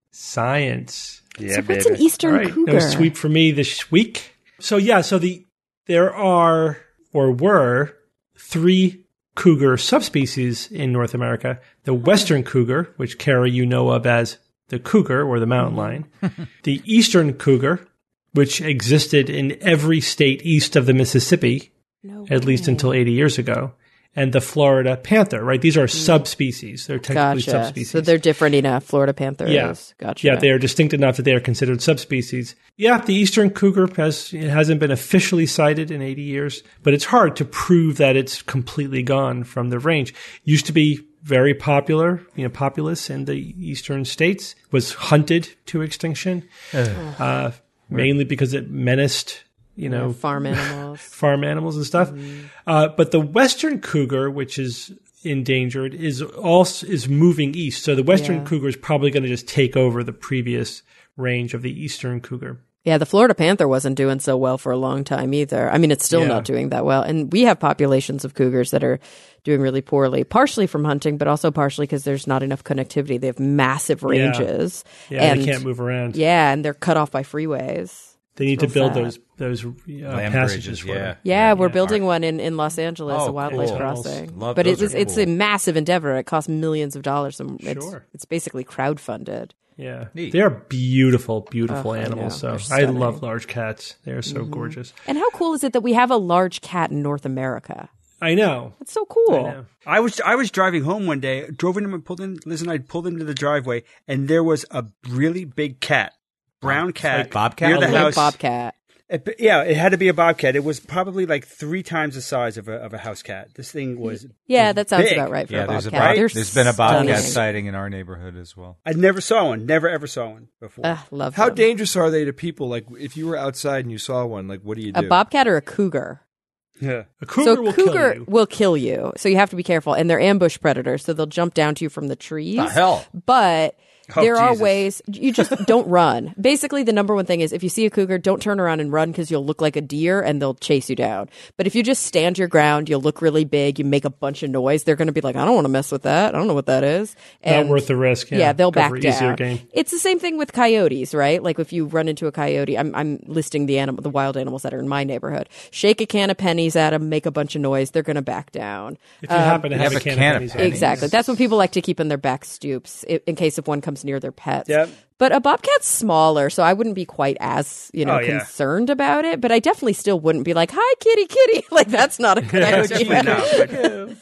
science. Yeah, so what's baby. an eastern All right, cougar? no sweep for me this week. So yeah, so the there are or were three cougar subspecies in North America. The western cougar, which Kara you know of as the cougar or the mountain lion. The eastern cougar, which existed in every state east of the Mississippi, no at least until eighty years ago. And the Florida panther, right? These are subspecies. They're technically Gotcha. subspecies. So they're different enough. Florida panther Yeah. is. Gotcha. Yeah, they are distinct enough that they are considered subspecies. Yeah, the eastern cougar has it hasn't been officially cited in eighty years, but it's hard to prove that it's completely gone from the range. Used to be very popular, you know, populous in the eastern states, was hunted to extinction, uh, mainly because it menaced, you know, Yeah, farm animals. farm animals and stuff. Mm-hmm. Uh, but the western cougar, which is endangered, is also is moving east. So the western Yeah. cougar is probably going to just take over the previous range of the eastern cougar. Yeah, the Florida panther wasn't doing so well for a long time either. I mean, it's still Yeah. not doing that well. And we have populations of cougars that are doing really poorly, partially from hunting, but also partially because there's not enough connectivity. They have massive ranges. Yeah, and, they can't move around. Yeah, and they're cut off by freeways. They need to real build sad. those those uh, Land passages bridges, for yeah. them. Yeah, we're building one in, in Los Angeles, Oh, a wildlife cool. crossing. Love- but those it's are it's a cool. massive endeavor. It costs millions of dollars. And it's, Sure. it's basically crowdfunded. Yeah, Neat. they are beautiful, beautiful Oh, I animals. know. So They're I stunning. love large cats. They are so Mm-hmm. gorgeous. And how cool is it that we have a large cat in North America? I know. That's so cool. I know. I was I was driving home one day, drove in and pulled in. Liz and I pulled into the driveway, and there was a really big cat, brown cat, like bobcat? near the Like Like house. bobcat. It- yeah, it had to be a bobcat. It was probably like three times the size of a of a house cat. This thing was. Yeah, was that sounds big. about right for Yeah, a there's a bobcat. bob- They're there's been a bobcat stunning. sighting in our neighborhood as well. I never saw one. Never ever saw one before. Ugh, love How them. dangerous are they to people? Like if you were outside and you saw one, like what do you do? A bobcat or a cougar? Yeah. A cougar so will cougar kill you. will kill you. So you have to be careful. And they're ambush predators, so they'll jump down to you from the trees. The hell? But Oh, there are Jesus. ways. You just don't run. Basically, the number one thing is if you see a cougar, don't turn around and run because you'll look like a deer and they'll chase you down. But if you just stand your ground, you'll look really big. You make a bunch of noise. They're going to be like, I don't want to mess with that. I don't know what that is. And Not worth the risk. Yeah, Yeah, they'll Go back for easier down. game. It's the same thing with coyotes, right? Like if you run into a coyote, I'm I'm listing the animal, the wild animals that are in my neighborhood. Shake a can of pennies at them, make a bunch of noise, they're going to back down. If you happen to you have, have a a can, can of of pennies, pennies. Exactly. That's what people like to keep in their back stoops i- in case if one comes near their pets. Yep. But a bobcat's smaller, so I wouldn't be quite as, you know, Oh, yeah. concerned about it. But I definitely still wouldn't be like, hi, kitty, kitty. Like, that's not a good idea. No,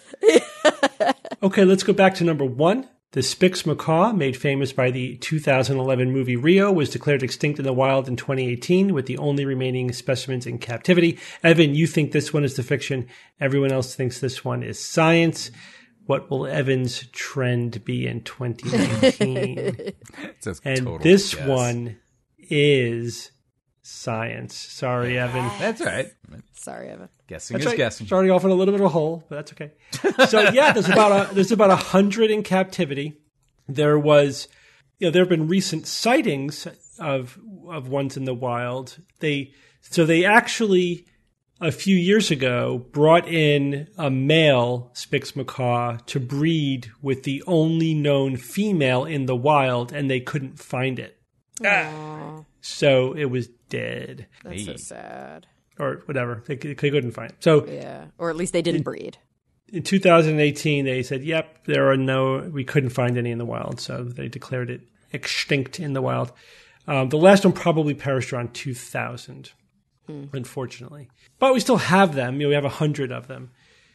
but- Okay, let's go back to number one. The Spix macaw, made famous by the two thousand eleven movie Rio, was declared extinct in the wild in twenty eighteen, with the only remaining specimens in captivity. Evan, you think this one is the fiction. Everyone else thinks this one is science. What will Evan's trend be in twenty nineteen? It's a And total this guess. one is science. Sorry, Evan. That's all right. Sorry, Evan. Guessing That's is right. guessing. Starting off in a little bit of a hole, but that's okay. So yeah, there's about a, there's about a hundred in captivity. There was, you know, there have been recent sightings of of ones in the wild. They so they actually a few years ago brought in a male Spix macaw to breed with the only known female in the wild, and they couldn't find it. Aw, So it was dead, that's so Hey. sad. or whatever. They, they couldn't find it. So Yeah, or at least they didn't breed. in two thousand eighteen, they said, "Yep, there are no. We couldn't find any in the wild, so they declared it extinct in the wild." Um, the last one probably perished around two thousand, unfortunately. But we still have them. You know, we have a hundred of them.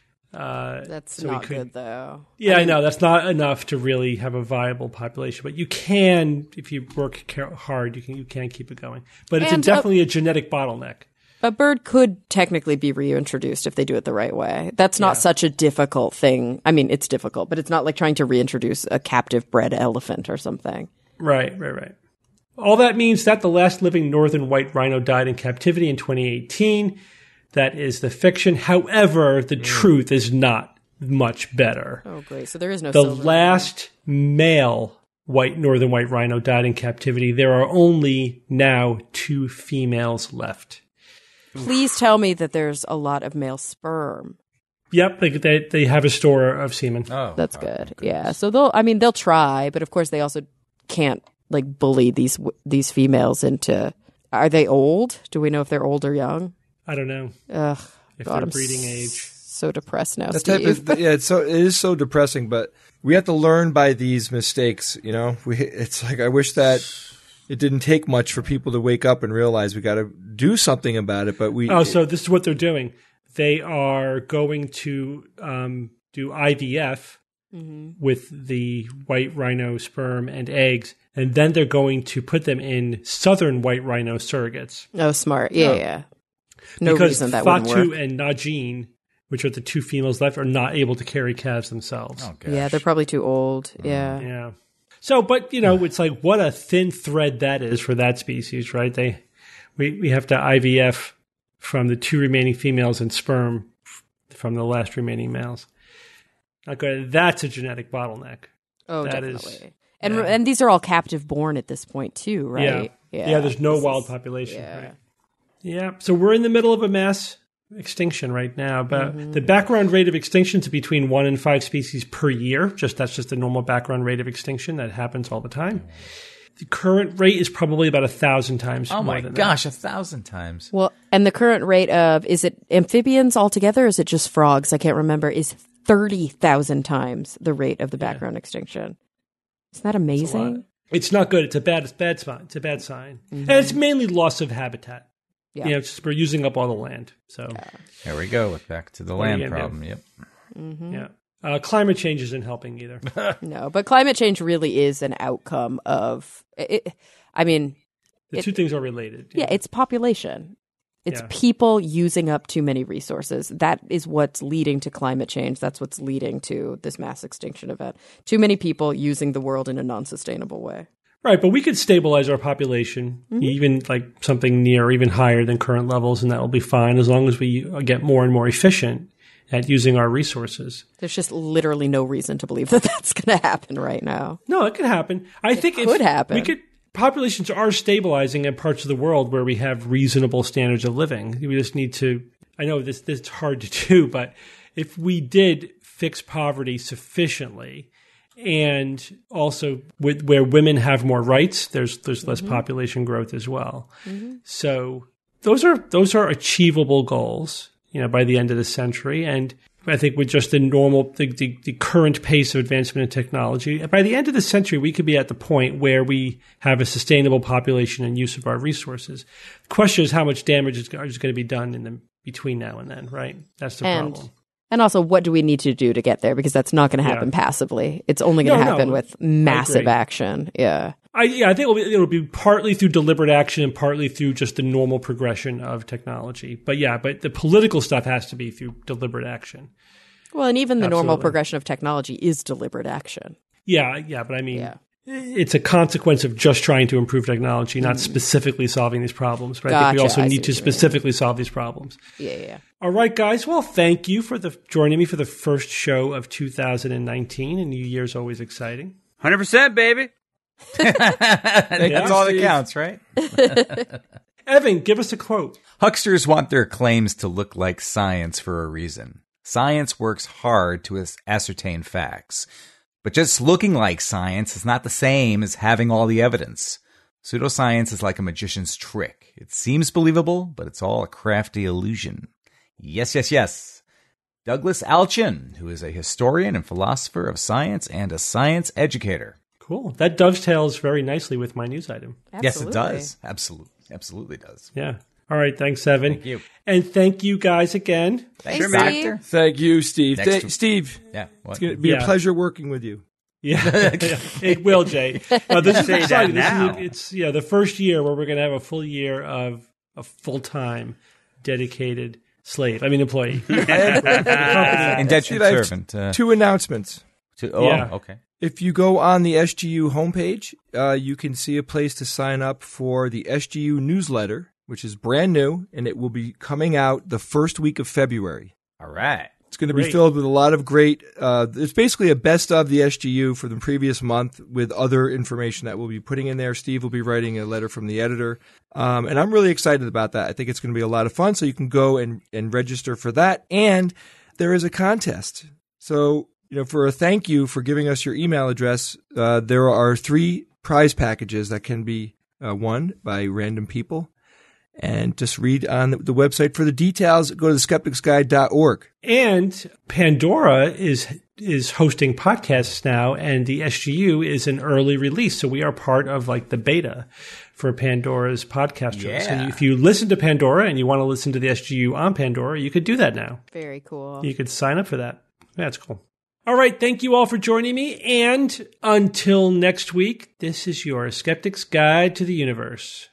Uh, That's so we not could- good, though. Yeah, I, know that's not enough to really have a viable population, but you can, if you work ca- hard, you can you can keep it going. But it's a, And, uh, definitely a genetic bottleneck. A bird could technically be reintroduced if they do it the right way. That's not Yeah. such a difficult thing. I mean, it's difficult, but it's not like trying to reintroduce a captive bred elephant or something. Right, right, right. All that means that the last living northern white rhino died in captivity in twenty eighteen. That is the fiction. However, the truth is not much better. Oh, great. So there is no The silver. last male white northern white rhino died in captivity. There are only now two females left. Please tell me that there's a lot of male sperm. Yep, they they, they have a store of semen. Oh, That's oh, good. goodness. Yeah. So they'll, I mean, they'll try, but of course they also can't like bully these w- these females into. Are they old? Do we know if they're old or young? I don't know Ugh. if God, they're I'm breeding s- age. So depressed now, That Steve. type of yeah, it's so it is so depressing, but we have to learn by these mistakes. You know, we it's like I wish that it didn't take much for people to wake up and realize we got to do something about it. But we Oh, so this is what they're doing. They are going to um, do I V F with the white rhino sperm and eggs, and then they're going to put them in southern white rhino surrogates. Oh, smart. Yeah, yeah. No because reason that wouldn't Fatu work. and Najin, which are the two females left, are not able to carry calves themselves. Oh, gosh. Yeah, they're probably too old. Yeah. Yeah. So, but you know, it's like what a thin thread that is for that species, right? They, we we have to I V F from the two remaining females and sperm from the last remaining males. Not good. That's a genetic bottleneck. Oh, That is- definitely. and yeah. and these are all captive born at this point too, right? Yeah. Yeah. There's no This wild is- population. yeah. Right? Yeah. So we're in the middle of a mass extinction right now. But Mm-hmm. the background rate of extinction is between one and five species per year. Just that's just the normal background rate of extinction that happens all the time. The current rate is probably about a thousand times. Oh more my than gosh, a thousand times. Well, and the current rate of is it amphibians altogether? Or is it just frogs? I can't remember. Is thirty thousand times the rate of the background extinction. Isn't that That. amazing? It's not good. It's a bad. It's bad sign. It's a bad sign, Mm-hmm. and it's mainly loss of habitat. Yeah. You know, it's just we're using up all the land. So Here we go. With back to the What are land you gonna do? problem. Yep. yeah, uh, climate change isn't helping either. No, but climate change really is an outcome of. It, I mean, The It- two things are related. yeah, it's population. It's Yeah. people using up too many resources. That is what's leading to climate change. That's what's leading to this mass extinction event. Too many people using the world in a non-sustainable way. Right, but we could stabilize our population, even like something near, even higher than current levels, and that will be fine as long as we get more and more efficient at using our resources. There's just literally no reason to believe that that's going to happen right now. No, it could happen. I think could if happen. We could. Populations are stabilizing in parts of the world where we have reasonable standards of living. We just need to. I know this. This is hard to do, but if we did fix poverty sufficiently, and also with, where women have more rights, there's there's less population growth as well. So those are those are achievable goals, you know, by the end of the century. And I think with just the normal, the, the, the current pace of advancement in technology, by the end of the century, we could be at the point where we have a sustainable population and use of our resources. The question is how much damage is, is going to be done in the between now and then, right? That's the And problem. and also, what do we need to do to get there? Because that's not going to happen Yeah. passively. It's only going to No, happen no, with massive agree. action. Yeah. I, yeah, I think it'll be, it'll be partly through deliberate action and partly through just the normal progression of technology. But yeah, but the political stuff has to be through deliberate action. Well, and even the normal Absolutely. progression of technology is deliberate action. Yeah, yeah, but I mean, Yeah. it's a consequence of just trying to improve technology, not specifically solving these problems. But I think we Gotcha. also I see need what to you mean. specifically solve these problems. Yeah, yeah, yeah. All right, guys. Well, thank you for the joining me for the first show of two thousand nineteen. And New Year's always exciting. one hundred percent, baby. That's all that Steve. counts, right? Evan, give us a quote. Hucksters want their claims to look like science for a reason. Science works hard to as- ascertain facts. But just looking like science is not the same as having all the evidence. Pseudoscience is like a magician's trick. It seems believable, but it's all a crafty illusion. Yes, yes, yes. Douglas Alchin, who is a historian and philosopher of science and a science educator. Cool. That dovetails very nicely with my news item. Yes, it Absolutely. does. Absolutely. Absolutely does. Yeah. All right. Thanks, Evan. Thank you. And thank you guys again. Thanks, Steve. Doctor. Thank you, Steve. Next Th- week. Steve, Yeah. What? it's going to be Yeah. a pleasure working with you. Yeah, it will, Jay. Uh, this is Say that exciting. This is, now. it's yeah the first year where we're going to have a full year of a full time dedicated slave. I mean employee. Indentured Steve, I have servant. Uh, Two announcements. to, oh, Yeah. okay. If you go on the S G U homepage, uh, you can see a place to sign up for the S G U newsletter, which is brand new, and it will be coming out the first week of February. All right. It's going to be Great. filled with a lot of great, uh, it's basically a best of the S G U for the previous month with other information that we'll be putting in there. Steve will be writing a letter from the editor. Um, and I'm really excited about that. I think it's going to be a lot of fun. So you can go and, and register for that. And there is a contest. So, you know, for a thank you for giving us your email address, uh, there are three prize packages that can be uh, won by random people. And just read on the website for the details. Go to the skeptics guide dot org. And Pandora is is hosting podcasts now, and the S G U is an early release, so we are part of like the beta for Pandora's podcast release. Yeah. And if you listen to Pandora and you want to listen to the S G U on Pandora, you could do that now. Very cool. You could sign up for that. That's cool. All right. Thank you all for joining me. And until next week, this is your Skeptic's Guide to the Universe.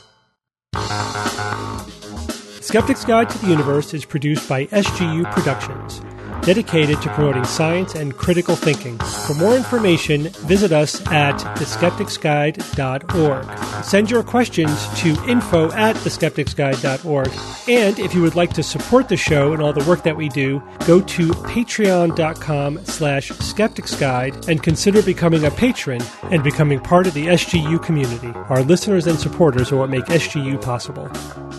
Skeptic's Guide to the Universe is produced by S G U Productions, dedicated to promoting science and critical thinking. For more information, visit us at the skeptics guide dot org. Send your questions to info at the skeptics guide dot org. And if you would like to support the show and all the work that we do, go to patreon.com slash skepticsguide and consider becoming a patron and becoming part of the S G U community. Our listeners and supporters are what make S G U possible.